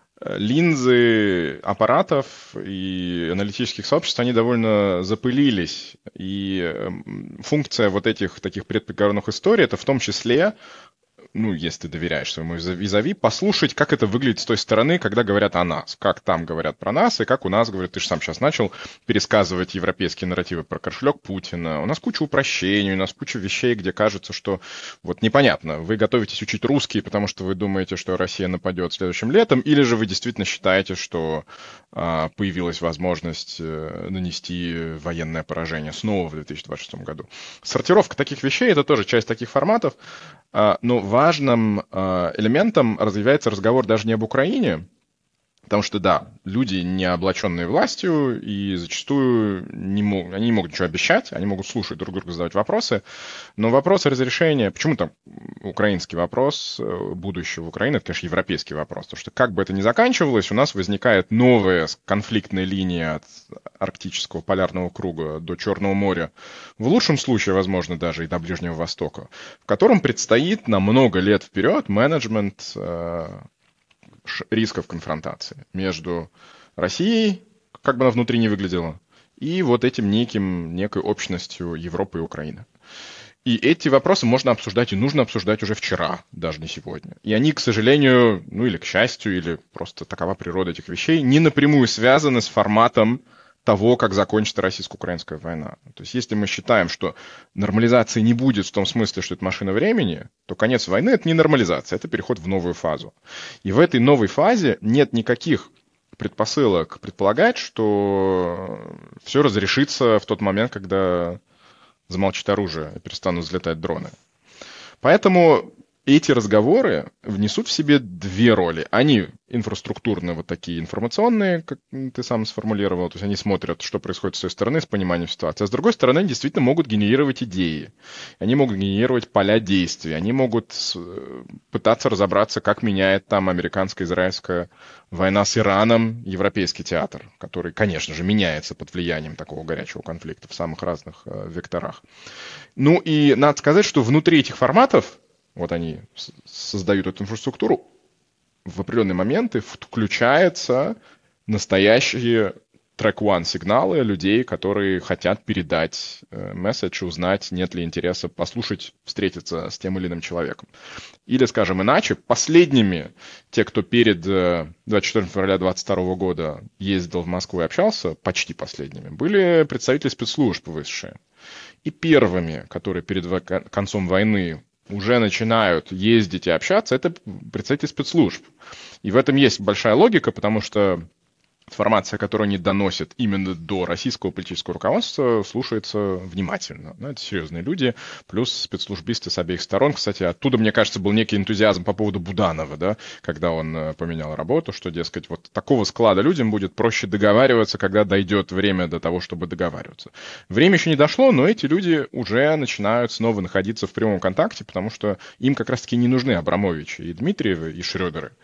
линзы аппаратов и аналитических сообществ, они довольно запылились. И функция вот этих таких предприговорных историй, это в том числе, ну, если ты доверяешь своему визави, послушать, как это выглядит с той стороны, когда говорят о нас, как там говорят про нас, и как у нас говорят. Ты же сам сейчас начал пересказывать европейские нарративы про кошелек Путина. У нас куча упрощений, у нас куча вещей, где кажется, что вот непонятно, вы готовитесь учить русский, потому что вы думаете, что Россия нападет следующим летом, или же вы действительно считаете, что а, появилась возможность а, нанести военное поражение снова в две тысячи двадцать шестом году. Сортировка таких вещей — это тоже часть таких форматов, а, но важным элементом развивается разговор даже не об Украине, потому что, да, люди, не облаченные властью, и зачастую не могут, они не могут ничего обещать, они могут слушать друг друга, задавать вопросы, но вопрос разрешения, почему там украинский вопрос будущего Украины, это, конечно, европейский вопрос, потому что как бы это ни заканчивалось, у нас возникает новая конфликтная линия от арктического полярного круга до Черного моря, в лучшем случае, возможно, даже и до Ближнего Востока, в котором предстоит на много лет вперед менеджмент рисков конфронтации между Россией, как бы она внутри не выглядела, и вот этим неким, некой общностью Европы и Украины. И эти вопросы можно обсуждать и нужно обсуждать уже вчера, даже не сегодня. И они, к сожалению, ну или к счастью, или просто такова природа этих вещей, не напрямую связаны с форматом того, как закончится российско-украинская война. То есть если мы считаем, что нормализации не будет в том смысле, что это машина времени, то конец войны — это не нормализация, это переход в новую фазу. И в этой новой фазе нет никаких предпосылок предполагать, что все разрешится в тот момент, когда замолчит оружие и перестанут взлетать дроны. Поэтому эти разговоры внесут в себе две роли. Они инфраструктурные, вот такие информационные, как ты сам сформулировал, то есть они смотрят, что происходит с той стороны, с пониманием ситуации. А с другой стороны, они действительно могут генерировать идеи. Они могут генерировать поля действий. Они могут пытаться разобраться, как меняет там американско-израильская война с Ираном европейский театр, который, конечно же, меняется под влиянием такого горячего конфликта в самых разных векторах. Ну и надо сказать, что внутри этих форматов, вот они создают эту инфраструктуру, в определенные моменты включаются настоящие трек-one сигналы людей, которые хотят передать месседж, узнать, нет ли интереса послушать, встретиться с тем или иным человеком. Или, скажем иначе, последними, те, кто перед двадцать четвёртого февраля две тысячи двадцать второго года ездил в Москву и общался, почти последними, были представители спецслужб высшие. И первыми, которые перед концом войны уже начинают ездить и общаться, это представители спецслужб. И в этом есть большая логика, потому что информация, которую они доносят именно до российского политического руководства, слушается внимательно. Ну, это серьезные люди, плюс спецслужбисты с обеих сторон. Кстати, оттуда, мне кажется, был некий энтузиазм по поводу Буданова, да, когда он поменял работу, что, дескать, вот такого склада людям будет проще договариваться, когда дойдет время до того, чтобы договариваться. Время еще не дошло, но эти люди уже начинают снова находиться в прямом контакте, потому что им как раз-таки не нужны Абрамовичи и Дмитриевы, и Шрёдеры.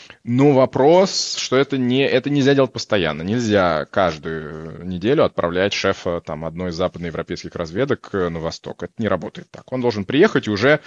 Но вопрос, что это, не, это нельзя делать постоянно. Нельзя каждую неделю отправлять шефа там, одной из западноевропейских разведок на восток. Это не работает так. Он должен приехать и уже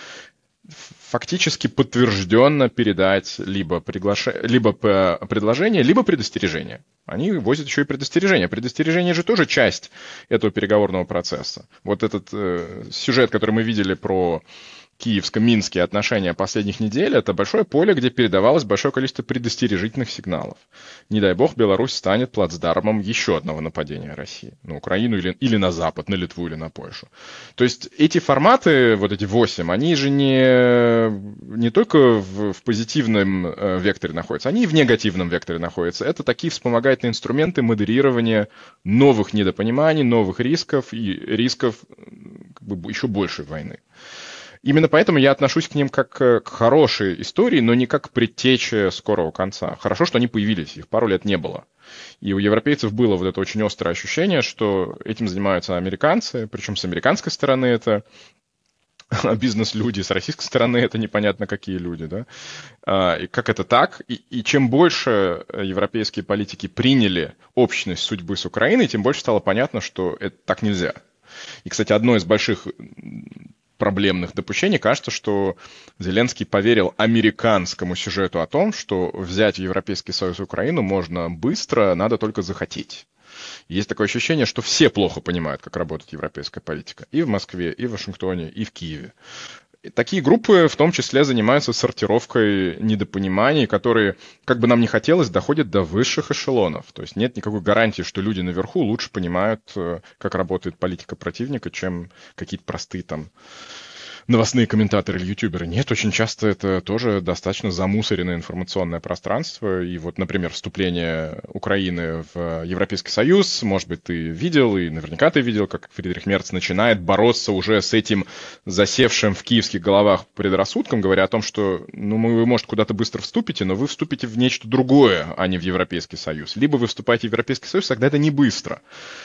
фактически подтвержденно передать либо, приглаш... либо предложение, либо предостережение. Они возят еще и предостережение. Предостережение же тоже часть этого переговорного процесса. Вот этот э, сюжет, который мы видели про киевско-минские отношения последних недель, это большое поле, где передавалось большое количество предостережительных сигналов. Не дай бог, Беларусь станет плацдармом еще одного нападения России на Украину или, или на Запад, на Литву или на Польшу. То есть эти форматы, вот эти восемь, они же не, не только в, в позитивном э, векторе находятся, они и в негативном векторе находятся. Это такие вспомогательные инструменты модерирования новых недопониманий, новых рисков и рисков как бы, еще большей войны. Именно поэтому я отношусь к ним как к хорошей истории, но не как к предтече скорого конца. Хорошо, что они появились, их пару лет не было. И у европейцев было вот это очень острое ощущение, что этим занимаются американцы, причем с американской стороны это а бизнес-люди с российской стороны это непонятно какие люди, да? А, и как это так? И, и чем больше европейские политики приняли общность судьбы с Украиной, тем больше стало понятно, что это так нельзя. И, кстати, одно из больших проблемных допущений кажется, что Зеленский поверил американскому сюжету о том, что взять в Европейский Союз Украину можно быстро, надо только захотеть. Есть такое ощущение, что все плохо понимают, как работает европейская политика. И в Москве, и в Вашингтоне, и в Киеве. И такие группы в том числе занимаются сортировкой недопониманий, которые, как бы нам ни хотелось, доходят до высших эшелонов. То есть нет никакой гарантии, что люди наверху лучше понимают, как работает политика противника, чем какие-то простые там новостные комментаторы или ютуберы. Нет, очень часто это тоже достаточно замусоренное информационное пространство. И вот, например, вступление Украины в Европейский Союз, может быть, ты видел, и наверняка ты видел, как Фридрих Мерц начинает бороться уже с этим засевшим в киевских головах предрассудком, говоря о том, что, ну, вы, может, куда-то быстро вступите, но вы вступите в нечто другое, а не в Европейский Союз. Либо вы вступаете в Европейский Союз, тогда это не быстро.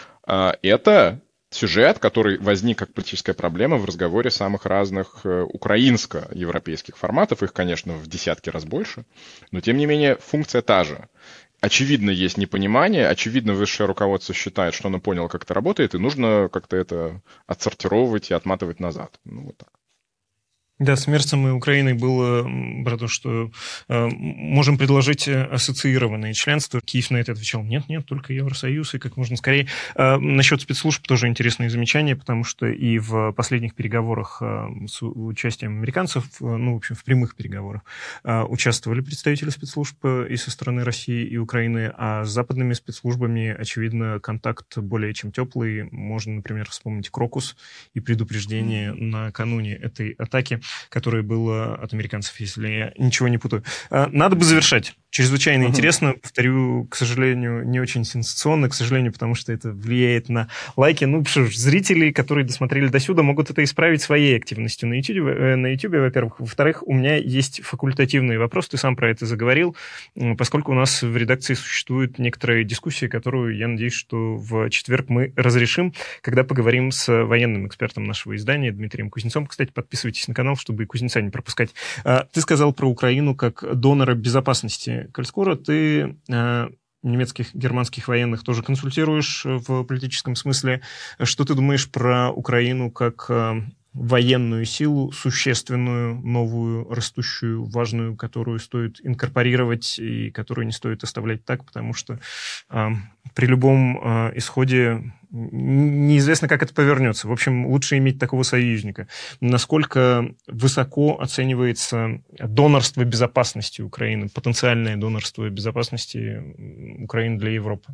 Это сюжет, который возник как политическая проблема в разговоре самых разных украинско-европейских форматов. Их, конечно, в десятки раз больше. Но, тем не менее, функция та же. Очевидно, есть непонимание. Очевидно, высшее руководство считает, что оно поняло, как это работает, и нужно как-то это отсортировывать и отматывать назад. Ну, вот так. Да, с Мерцем и Украиной было про то, что э, можем предложить ассоциированное членство. Киев на это отвечал: нет, нет, только Евросоюз, и как можно скорее. Э, насчет спецслужб тоже интересные замечания, потому что и в последних переговорах э, с участием американцев, э, ну, в общем, в прямых переговорах, э, участвовали представители спецслужб и со стороны России и Украины, а с западными спецслужбами, очевидно, контакт более чем теплый. Можно, например, вспомнить Крокус и предупреждение накануне этой атаки, которое было от американцев, если я ничего не путаю. Надо бы завершать. Чрезвычайно uh-huh. интересно. Повторю, к сожалению, не очень сенсационно, к сожалению, потому что это влияет на лайки. Ну, что ж, зрители, которые досмотрели до сюда, могут это исправить своей активностью на YouTube, на YouTube, во-первых. Во-вторых, у меня есть факультативный вопрос, ты сам про это заговорил, поскольку у нас в редакции существует некоторая дискуссия, которую, я надеюсь, что в четверг мы разрешим, когда поговорим с военным экспертом нашего издания Дмитрием Кузнецом. Кстати, подписывайтесь на канал, чтобы и Кузнеца не пропускать. Ты сказал про Украину как донора безопасности. Коль скоро ты э, немецких, германских военных тоже консультируешь в политическом смысле, что ты думаешь про Украину как э, военную силу, существенную, новую, растущую, важную, которую стоит инкорпорировать и которую не стоит оставлять так, потому что э, при любом э, исходе неизвестно, как это повернется. В общем, лучше иметь такого союзника. Насколько высоко оценивается донорство безопасности Украины, потенциальное донорство безопасности Украины для Европы?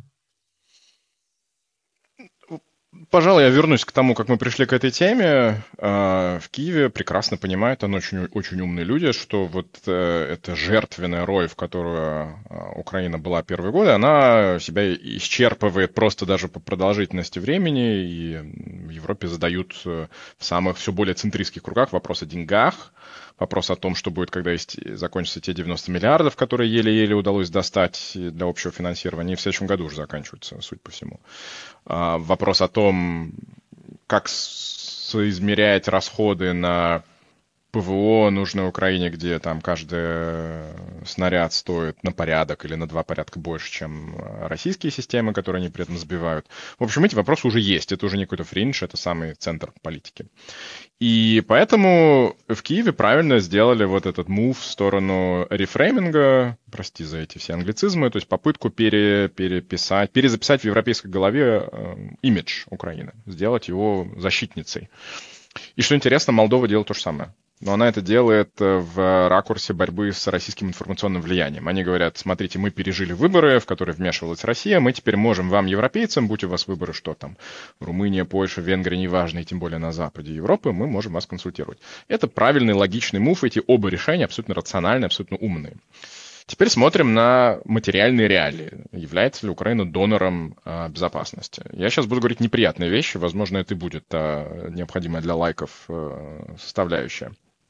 Пожалуй, я вернусь к тому, как мы пришли к этой теме. В Киеве прекрасно понимают, они очень, очень умные люди, что вот эта жертвенная роль, в которую Украина была первые годы, она себя исчерпывает просто даже по продолжительности времени, и в Европе задают в самых все более центристских кругах вопрос о деньгах, вопрос о том, что будет, когда есть, закончатся те девяносто миллиардов, которые еле-еле удалось достать для общего финансирования, и в следующем году уже заканчиваются, судя по всему. Вопрос о том, как соизмерять расходы на ПВО нужно Украине, где там каждый снаряд стоит на порядок или на два порядка больше, чем российские системы, которые они при этом сбивают. В общем, эти вопросы уже есть. Это уже не какой-то фриндж, это самый центр политики. И поэтому в Киеве правильно сделали вот этот мув в сторону рефрейминга, прости за эти все англицизмы, то есть попытку пере, переписать, перезаписать в европейской голове э, имидж Украины, сделать его защитницей. И что интересно, Молдова делает то же самое. Но она это делает в ракурсе борьбы с российским информационным влиянием. Они говорят: смотрите, мы пережили выборы, в которые вмешивалась Россия, мы теперь можем вам, европейцам, будь у вас выборы, что там, Румыния, Польша, Венгрия, неважно, и тем более на западе Европы, мы можем вас консультировать. Это правильный, логичный мув, эти оба решения абсолютно рациональные, абсолютно умные. Теперь смотрим на материальные реалии. Является ли Украина донором э, безопасности? Я сейчас буду говорить неприятные вещи, возможно, это и будет та необходимая для лайков э, составляющая.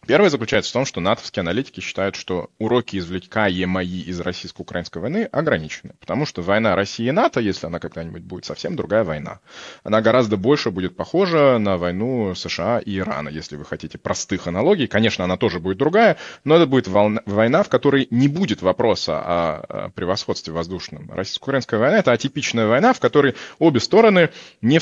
Первое заключается в том, что натовские аналитики считают, что уроки, извлекаемые из российско-украинской войны, ограничены. Потому что война России и НАТО, если она когда-нибудь будет, совсем другая война. Она гораздо больше будет похожа на войну США и Ирана, если вы хотите простых аналогий. Конечно, она тоже будет другая, но это будет волна, война, в которой не будет вопроса о, о превосходстве воздушном. Российско-украинская война – это атипичная война, в которой обе стороны не в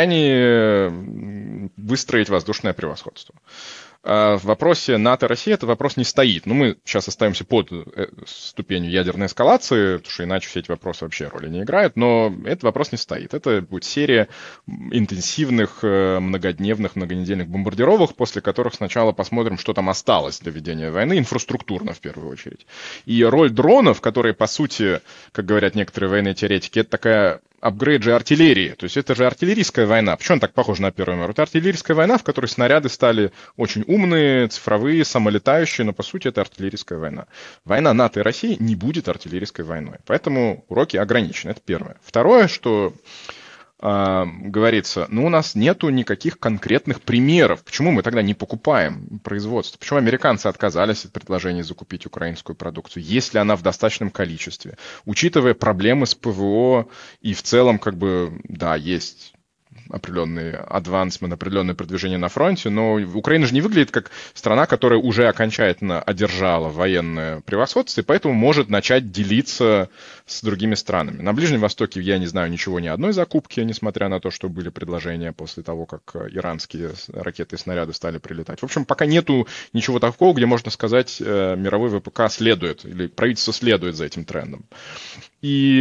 состоянии выстроить воздушное превосходство. В вопросе НАТО-Россия этот вопрос не стоит. Ну, мы сейчас остаемся под ступенью ядерной эскалации, потому что иначе все эти вопросы вообще роли не играют, но этот вопрос не стоит. Это будет серия интенсивных, многодневных, многонедельных бомбардировок, после которых сначала посмотрим, что там осталось для ведения войны, инфраструктурно в первую очередь. И роль дронов, которые, по сути, как говорят некоторые военные теоретики, это такая апгрейд же артиллерии. То есть это же артиллерийская война. Почему она так похожа на Первую мировую? Это артиллерийская война, в которой снаряды стали очень умные, цифровые, самолетающие, но по сути это артиллерийская война. Война НАТО и России не будет артиллерийской войной. Поэтому уроки ограничены. Это первое. Второе, что э, говорится, ну у нас нету никаких конкретных примеров. Почему мы тогда не покупаем производство? Почему американцы отказались от предложения закупить украинскую продукцию, если она в достаточном количестве? Учитывая проблемы с ПВО и в целом, как бы, да, есть определенный адвансмент, определенное продвижение на фронте, но Украина же не выглядит как страна, которая уже окончательно одержала военное превосходство, и поэтому может начать делиться с другими странами. На Ближнем Востоке я не знаю ничего ни одной закупки, несмотря на то, что были предложения после того, как иранские ракеты и снаряды стали прилетать. В общем, пока нету ничего такого, где можно сказать, мировой ВПК следует, или правительство следует за этим трендом. И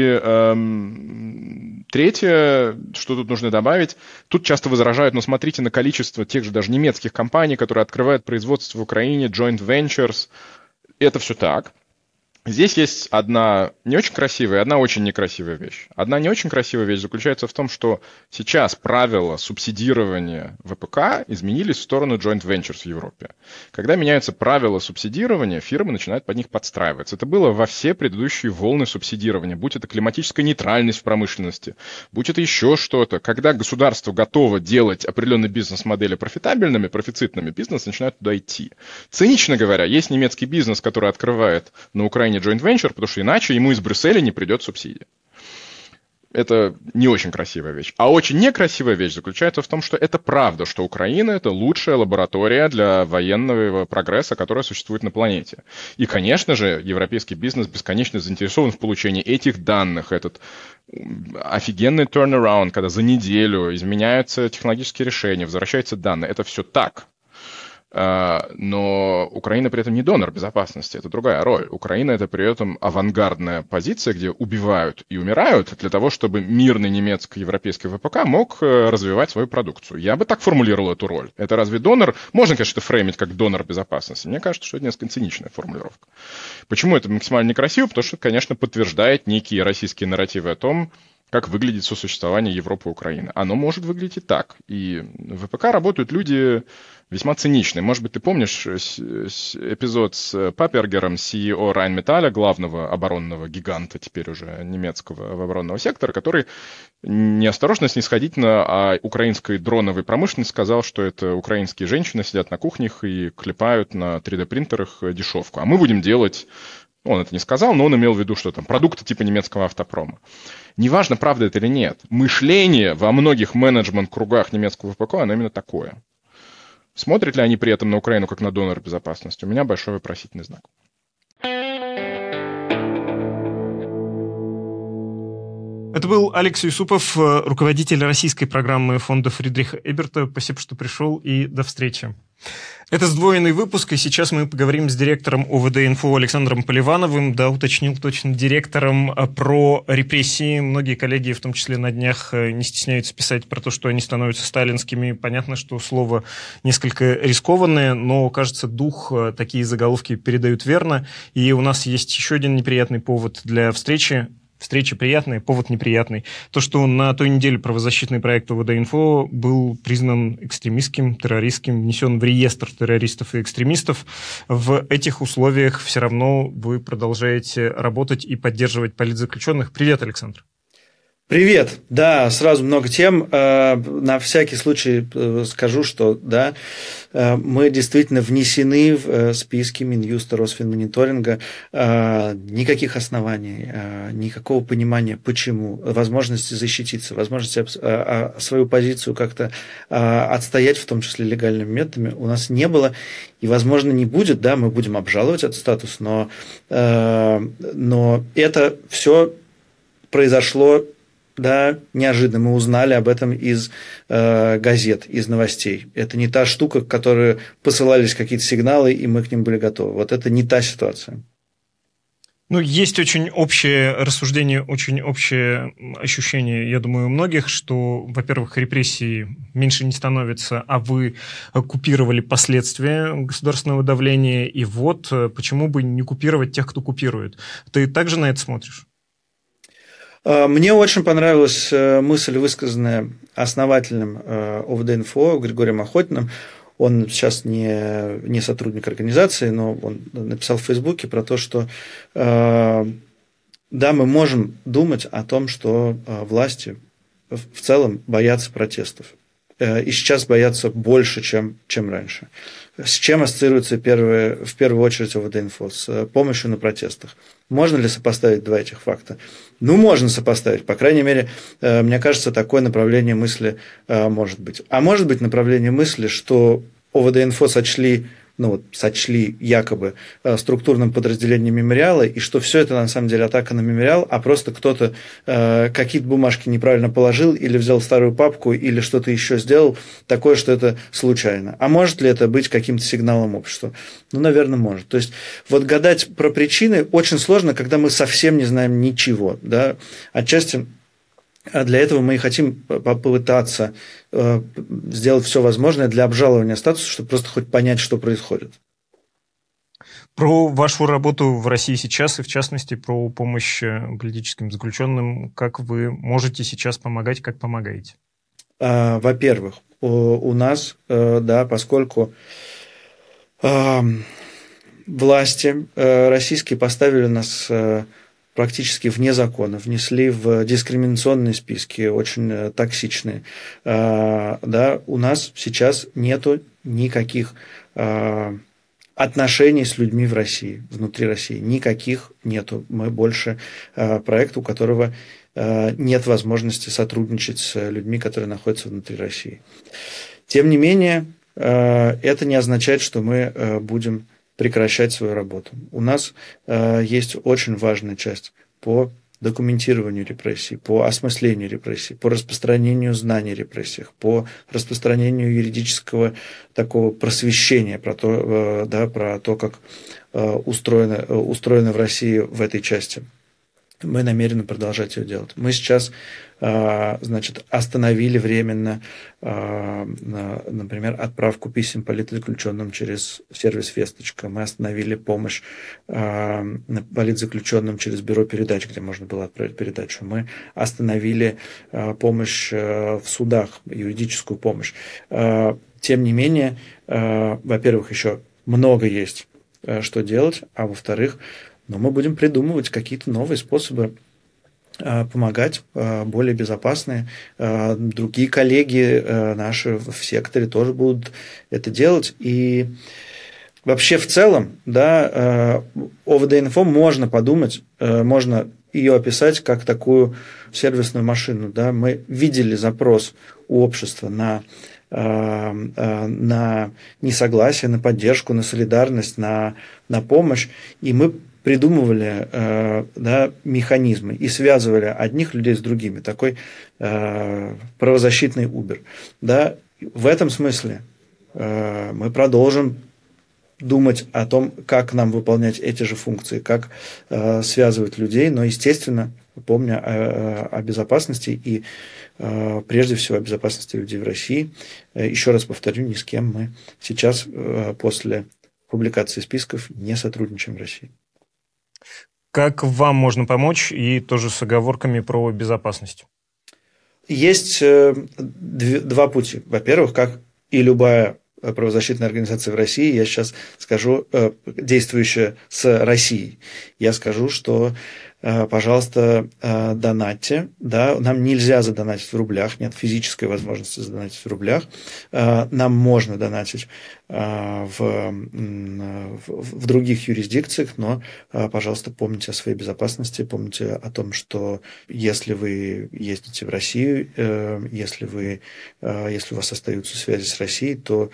эм, третье, что тут нужно добавить, тут часто возражают, но смотрите на количество тех же даже немецких компаний, которые открывают производство в Украине, joint ventures, это все так. Здесь есть одна не очень красивая и одна очень некрасивая вещь. Одна не очень красивая вещь заключается в том, что сейчас правила субсидирования ВПК изменились в сторону joint ventures в Европе. Когда меняются правила субсидирования, фирмы начинают под них подстраиваться. Это было во все предыдущие волны субсидирования, будь это климатическая нейтральность в промышленности, будь это еще что-то. Когда государство готово делать определенные бизнес-модели профитабельными, профицитными, бизнес начинает туда идти. Цинично говоря, есть немецкий бизнес, который открывает на Украине joint venture, потому что иначе ему из Брюсселя не придет субсидия. Это не очень красивая вещь. А очень некрасивая вещь заключается в том, что это правда, что Украина – это лучшая лаборатория для военного прогресса, которая существует на планете. И, конечно же, европейский бизнес бесконечно заинтересован в получении этих данных. Этот офигенный turnaround, когда за неделю изменяются технологические решения, возвращаются данные. Это все так. Но Украина при этом не донор безопасности, это другая роль. Украина — это при этом авангардная позиция, где убивают и умирают для того, чтобы мирный немецко-европейский ВПК мог развивать свою продукцию. Я бы так формулировал эту роль. Это разве донор? Можно, конечно, фреймить как донор безопасности. Мне кажется, что это несколько циничная формулировка. Почему это максимально некрасиво? Потому что это, конечно, подтверждает некие российские нарративы о том, как выглядит сосуществование Европы и Украины. Оно может выглядеть и так. И в ВПК работают люди весьма циничные. Может быть, ты помнишь эпизод с Папергером, си и о Rheinmetall, главного оборонного гиганта, теперь уже немецкого оборонного сектора, который неосторожно, снисходительно о украинской дроновой промышленности сказал, что это украинские женщины сидят на кухнях и клепают на три дэ-принтерах дешевку. А мы будем делать... Он это не сказал, но он имел в виду, что там продукты типа немецкого автопрома. Неважно, правда это или нет, мышление во многих менеджмент-кругах немецкого ВПК, оно именно такое. Смотрят ли они при этом на Украину как на донора безопасности? У меня большой вопросительный знак. Это был Алекс Юсупов, руководитель российской программы фонда Фридриха Эберта. Спасибо, что пришел, и до встречи. Это сдвоенный выпуск, и сейчас мы поговорим с директором ОВД-инфо Александром Поливановым, да, уточнил точно, директором, про репрессии. Многие коллеги, в том числе на днях, не стесняются писать про то, что они становятся сталинскими. Понятно, что слово несколько рискованное, но, кажется, дух такие заголовки передают верно. И у нас есть еще один неприятный повод для встречи. Встреча приятная, повод неприятный. То, что на той неделе правозащитный проект ОВД-инфо был признан экстремистским, террористским, внесен в реестр террористов и экстремистов. В этих условиях все равно вы продолжаете работать и поддерживать политзаключенных. Привет, Александр. Привет. Да, сразу много тем. На всякий случай скажу, что да, мы действительно внесены в списки Минюста, Росфинмониторинга. Никаких оснований, никакого понимания, почему, возможности защититься, возможности свою позицию как-то отстоять, в том числе легальными методами, у нас не было и, возможно, не будет. Да, мы будем обжаловать этот статус, но, но это все произошло. Да, неожиданно мы узнали об этом из э, газет, из новостей. Это не та штука, к которой посылались какие-то сигналы, и мы к ним были готовы. Вот это не та ситуация. Ну, есть очень общее рассуждение, очень общее ощущение, я думаю, у многих, что, во-первых, репрессии меньше не становятся, а вы купировали последствия государственного давления, и вот почему бы не купировать тех, кто купирует. Ты также на это смотришь? Мне очень понравилась мысль, высказанная основателем ОВД-Инфо Григорием Охотиным. Он сейчас не, не сотрудник организации, но он написал в Фейсбуке про то, что да, мы можем думать о том, что власти в целом боятся протестов. И сейчас боятся больше, чем, чем раньше. С чем ассоциируется первое, в первую очередь ОВД-Инфо? С помощью на протестах. Можно ли сопоставить два этих факта? Ну, можно сопоставить. По крайней мере, мне кажется, такое направление мысли может быть. А может быть направление мысли, что ОВД-Инфо сочли, ну, вот, сочли якобы структурным подразделением мемориала, и что все это на самом деле атака на мемориал, а просто кто-то э, какие-то бумажки неправильно положил, или взял старую папку, или что-то еще сделал такое, что это случайно. А может ли это быть каким-то сигналом общества? Ну, наверное, может. То есть, вот гадать про причины очень сложно, когда мы совсем не знаем ничего. Да? Отчасти для этого мы и хотим попытаться сделать все возможное для обжалования статуса, чтобы просто хоть понять, что происходит. Про вашу работу в России сейчас, и в частности про помощь политическим заключенным, как вы можете сейчас помогать, как помогаете? Во-первых, у нас, да, поскольку власти российские поставили нас практически вне закона, внесли в дискриминационные списки, очень токсичные. Да, у нас сейчас нету никаких отношений с людьми в России, внутри России. Никаких нету. Мы больше проект, у которого нет возможности сотрудничать с людьми, которые находятся внутри России. Тем не менее, это не означает, что мы будем прекращать свою работу. У нас э, есть очень важная часть по документированию репрессий, по осмыслению репрессий, по распространению знаний о репрессиях, по распространению юридического такого просвещения про то, э, да, про то, как э, устроено, э, устроено в России в этой части. Мы намерены продолжать ее делать. Мы сейчас, значит, остановили временно, например, отправку писем политзаключенным через сервис «Весточка». Мы остановили помощь политзаключенным через бюро передач, где можно было отправить передачу. Мы остановили помощь в судах, юридическую помощь. Тем не менее, во-первых, еще много есть что делать, а во-вторых, но мы будем придумывать какие-то новые способы помогать, более безопасные. Другие коллеги наши в секторе тоже будут это делать. И вообще в целом, да, ОВД-Инфо можно подумать, можно ее описать как такую сервисную машину. Да. Мы видели запрос у общества на на несогласие, на поддержку, на солидарность, на, на помощь, и мы придумывали э, да, механизмы и связывали одних людей с другими. Такой э, правозащитный Uber. Да. В этом смысле э, мы продолжим думать о том, как нам выполнять эти же функции, как э, связывать людей, но, естественно, помня о, о безопасности и э, прежде всего о безопасности людей в России. Э, еще раз повторю, ни с кем мы сейчас э, после публикации списков не сотрудничаем в России. Как вам можно помочь, и тоже с оговорками про безопасность? Есть э, дв- два пути. Во-первых, как и любая правозащитная организация в России, я сейчас скажу, действующая с Россией, я скажу, что пожалуйста, донатьте. Да? Нам нельзя задонатить в рублях, нет физической возможности задонатить в рублях. Нам можно донатить в, в, в других юрисдикциях, но, пожалуйста, помните о своей безопасности, помните о том, что если вы ездите в Россию, если, вы, если у вас остаются связи с Россией, то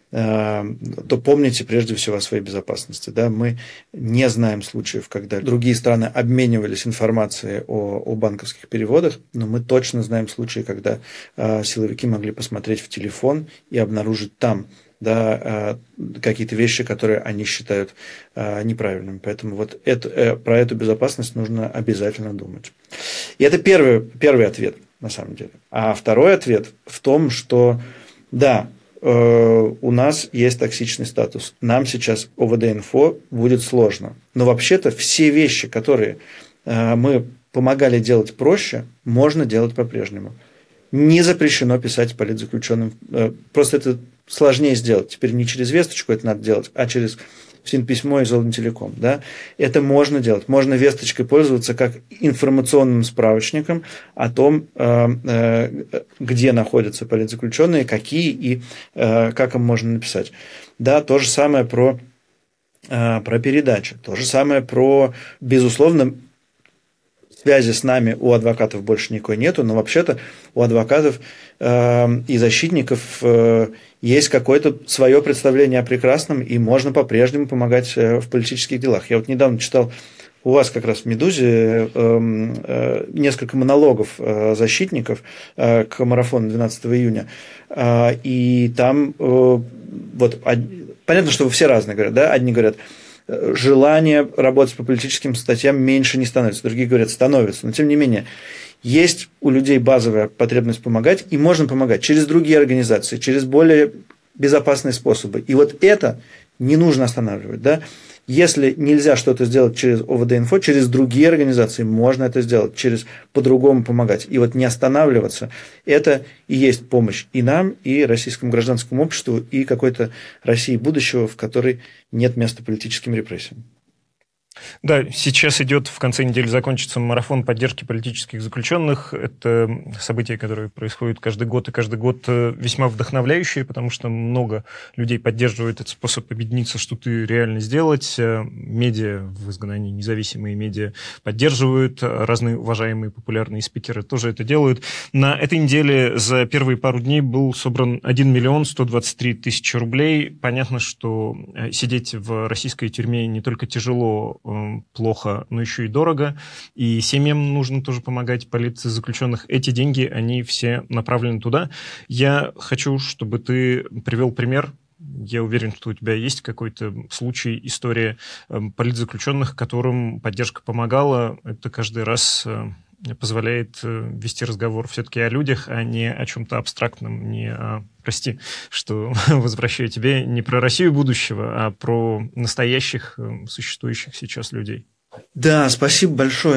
то помните прежде всего о своей безопасности. Да? Мы не знаем случаев, когда другие страны обменивались информацией о, о банковских переводах, но мы точно знаем случаи, когда э, силовики могли посмотреть в телефон и обнаружить там, да, э, какие-то вещи, которые они считают э, неправильными. Поэтому вот это, э, про эту безопасность нужно обязательно думать. И это первый, первый ответ, на самом деле. А второй ответ в том, что да, у нас есть токсичный статус. Нам сейчас ОВД-инфо будет сложно. Но вообще-то все вещи, которые мы помогали делать проще, можно делать по-прежнему. Не запрещено писать политзаключенным. Просто это сложнее сделать. Теперь не через весточку это надо делать, а через ФСИН-письмо и Золотнителеком. Да? Это можно делать. Можно весточкой пользоваться как информационным справочником о том, где находятся политзаключенные, какие и как им можно написать. Да, то же самое про, про передачи. То же самое про, безусловно, связи с нами у адвокатов больше никакой нету, но вообще-то у адвокатов э, и защитников э, есть какое-то свое представление о прекрасном, и можно по-прежнему помогать э, в политических делах. Я вот недавно читал у вас как раз в «Медузе» э, э, несколько монологов э, защитников э, к марафону двенадцатого июня, э, и там э, вот, понятно, что все разные говорят, да, одни говорят, желание работать по политическим статьям меньше не становится. Другие говорят, становится. Но, тем не менее, есть у людей базовая потребность помогать, и можно помогать через другие организации, через более безопасные способы. И вот это не нужно останавливать. Да? Если нельзя что-то сделать через ОВД-инфо, через другие организации можно это сделать, через по-другому помогать. И вот не останавливаться, это и есть помощь и нам, и российскому гражданскому обществу, и какой-то России будущего, в которой нет места политическим репрессиям. Да, сейчас идет, в конце недели закончится марафон поддержки политических заключенных. Это событие, которое происходит каждый год, и каждый год весьма вдохновляющее, потому что много людей поддерживают этот способ объединиться, что-то реально сделать. Медиа в изгнании, независимые медиа поддерживают, разные уважаемые популярные спикеры тоже это делают. На этой неделе за первые пару дней был собран один миллион сто двадцать три тысячи рублей. Понятно, что сидеть в российской тюрьме не только тяжело, плохо, но еще и дорого, и семьям нужно тоже помогать, полиции заключенных. Эти деньги, они все направлены туда. Я хочу, чтобы ты привел пример. Я уверен, что у тебя есть какой-то случай, история политзаключенных, которым поддержка помогала. Это каждый раз позволяет вести разговор все-таки о людях, а не о чем-то абстрактном, не о, прости, что возвращаю тебе, не про Россию будущего, а про настоящих существующих сейчас людей. Да, спасибо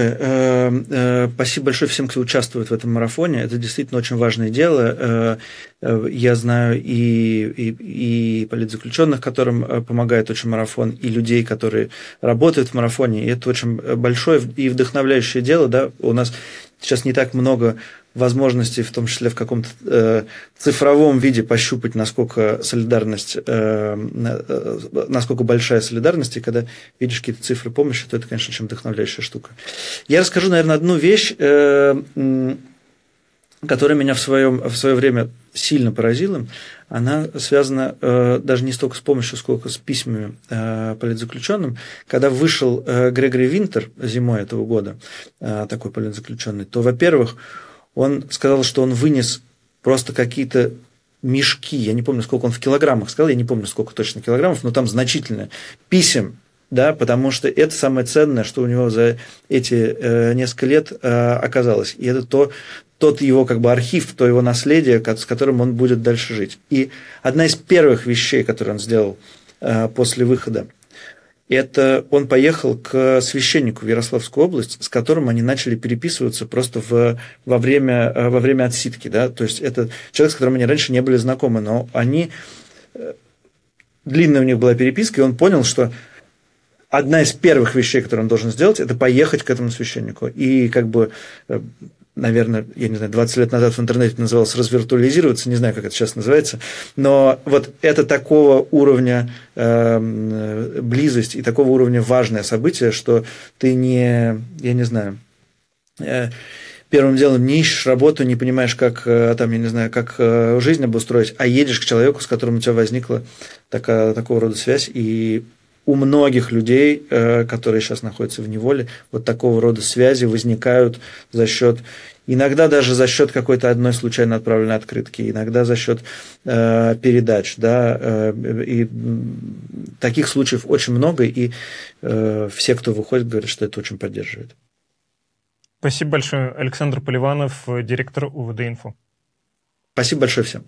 большое. Спасибо большое всем, кто участвует в этом марафоне. Это действительно очень важное дело. Я знаю и, и, и политзаключенных, которым помогает очень марафон, и людей, которые работают в марафоне. И это очень большое и вдохновляющее дело. Да? У нас сейчас не так много возможностей, в том числе в каком-то э, цифровом виде, пощупать, насколько солидарность, э, насколько большая солидарность, и когда видишь какие-то цифры помощи, то это, конечно, очень вдохновляющая штука. Я расскажу, наверное, одну вещь, э, которая меня в, своем, в свое время сильно поразила. Она связана э, даже не столько с помощью, сколько с письмами э, политзаключенным. Когда вышел э, Грегори Винтер зимой этого года, э, такой политзаключенный, то, во-первых, он сказал, что он вынес просто какие-то мешки, я не помню, сколько он в килограммах сказал, я не помню, сколько точно килограммов, но там значительно, писем, да, потому что это самое ценное, что у него за эти э, несколько лет э, оказалось. И это то, тот его как бы архив, то его наследие, с которым он будет дальше жить. И одна из первых вещей, которые он сделал э, после выхода, это он поехал к священнику в Ярославскую область, с которым они начали переписываться просто в, во, время, во время отсидки. Да? То есть это человек, с которым они раньше не были знакомы, но они... Длинная у них была переписка, и он понял, что одна из первых вещей, которые он должен сделать, это поехать к этому священнику. И как бы, наверное, я не знаю, двадцать лет назад в интернете называлось развиртуализироваться, не знаю, как это сейчас называется, но вот это такого уровня э, близость и такого уровня важное событие, что ты не, я не знаю, э, первым делом не ищешь работу, не понимаешь, как, там, я не знаю, как жизнь обустроить, а едешь к человеку, с которым у тебя возникла такая, такого рода связь. И у многих людей, которые сейчас находятся в неволе, вот такого рода связи возникают за счет, иногда даже за счет какой-то одной случайно отправленной открытки, иногда за счет э, передач. Да, э, и таких случаев очень много, и э, все, кто выходит, говорят, что это очень поддерживает. Спасибо большое. Александр Поливанов, директор УВД-Инфо. Спасибо большое всем.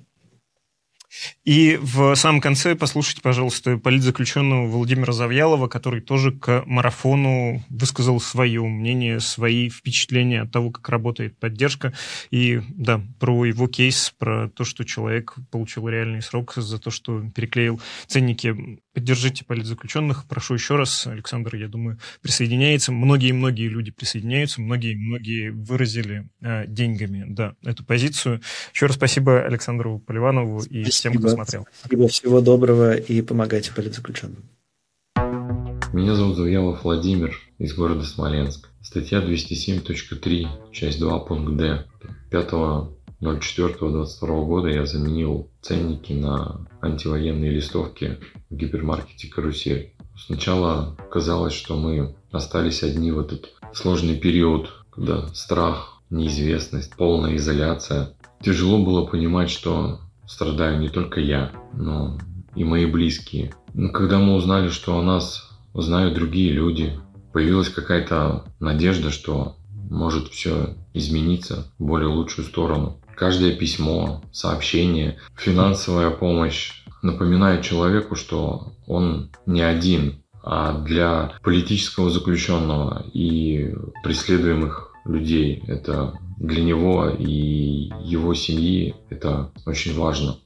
И в самом конце послушайте, пожалуйста, политзаключенного Владимира Завьялова, который тоже к марафону высказал свое мнение, свои впечатления от того, как работает поддержка. И да, про его кейс, про то, что человек получил реальный срок за то, что переклеил ценники. Поддержите политзаключенных. Прошу еще раз. Александр, я думаю, присоединяется. Многие-многие люди присоединяются. Многие-многие выразили э, деньгами, да, эту позицию. Еще раз спасибо Александру Поливанову и спасибо. Всем, кто смотрел. Спасибо, всего доброго и помогайте политзаключенным. Меня зовут Завьялов Владимир, из города Смоленск. Статья двести семь точка три, часть два, пункт Д. пятого ноль четвёртого двадцать второго года я заменил ценники на антивоенные листовки в гипермаркете «Карусель». Сначала казалось, что мы остались одни в этот сложный период, когда страх, неизвестность, полная изоляция. Тяжело было понимать, что страдаю не только я, но и мои близкие. Но когда мы узнали, что о нас знают другие люди, появилась какая-то надежда, что может все измениться в более лучшую сторону. Каждое письмо, сообщение, финансовая помощь напоминает человеку, что он не один, а для политического заключенного и преследуемых людей это для него и его семьи это очень важно.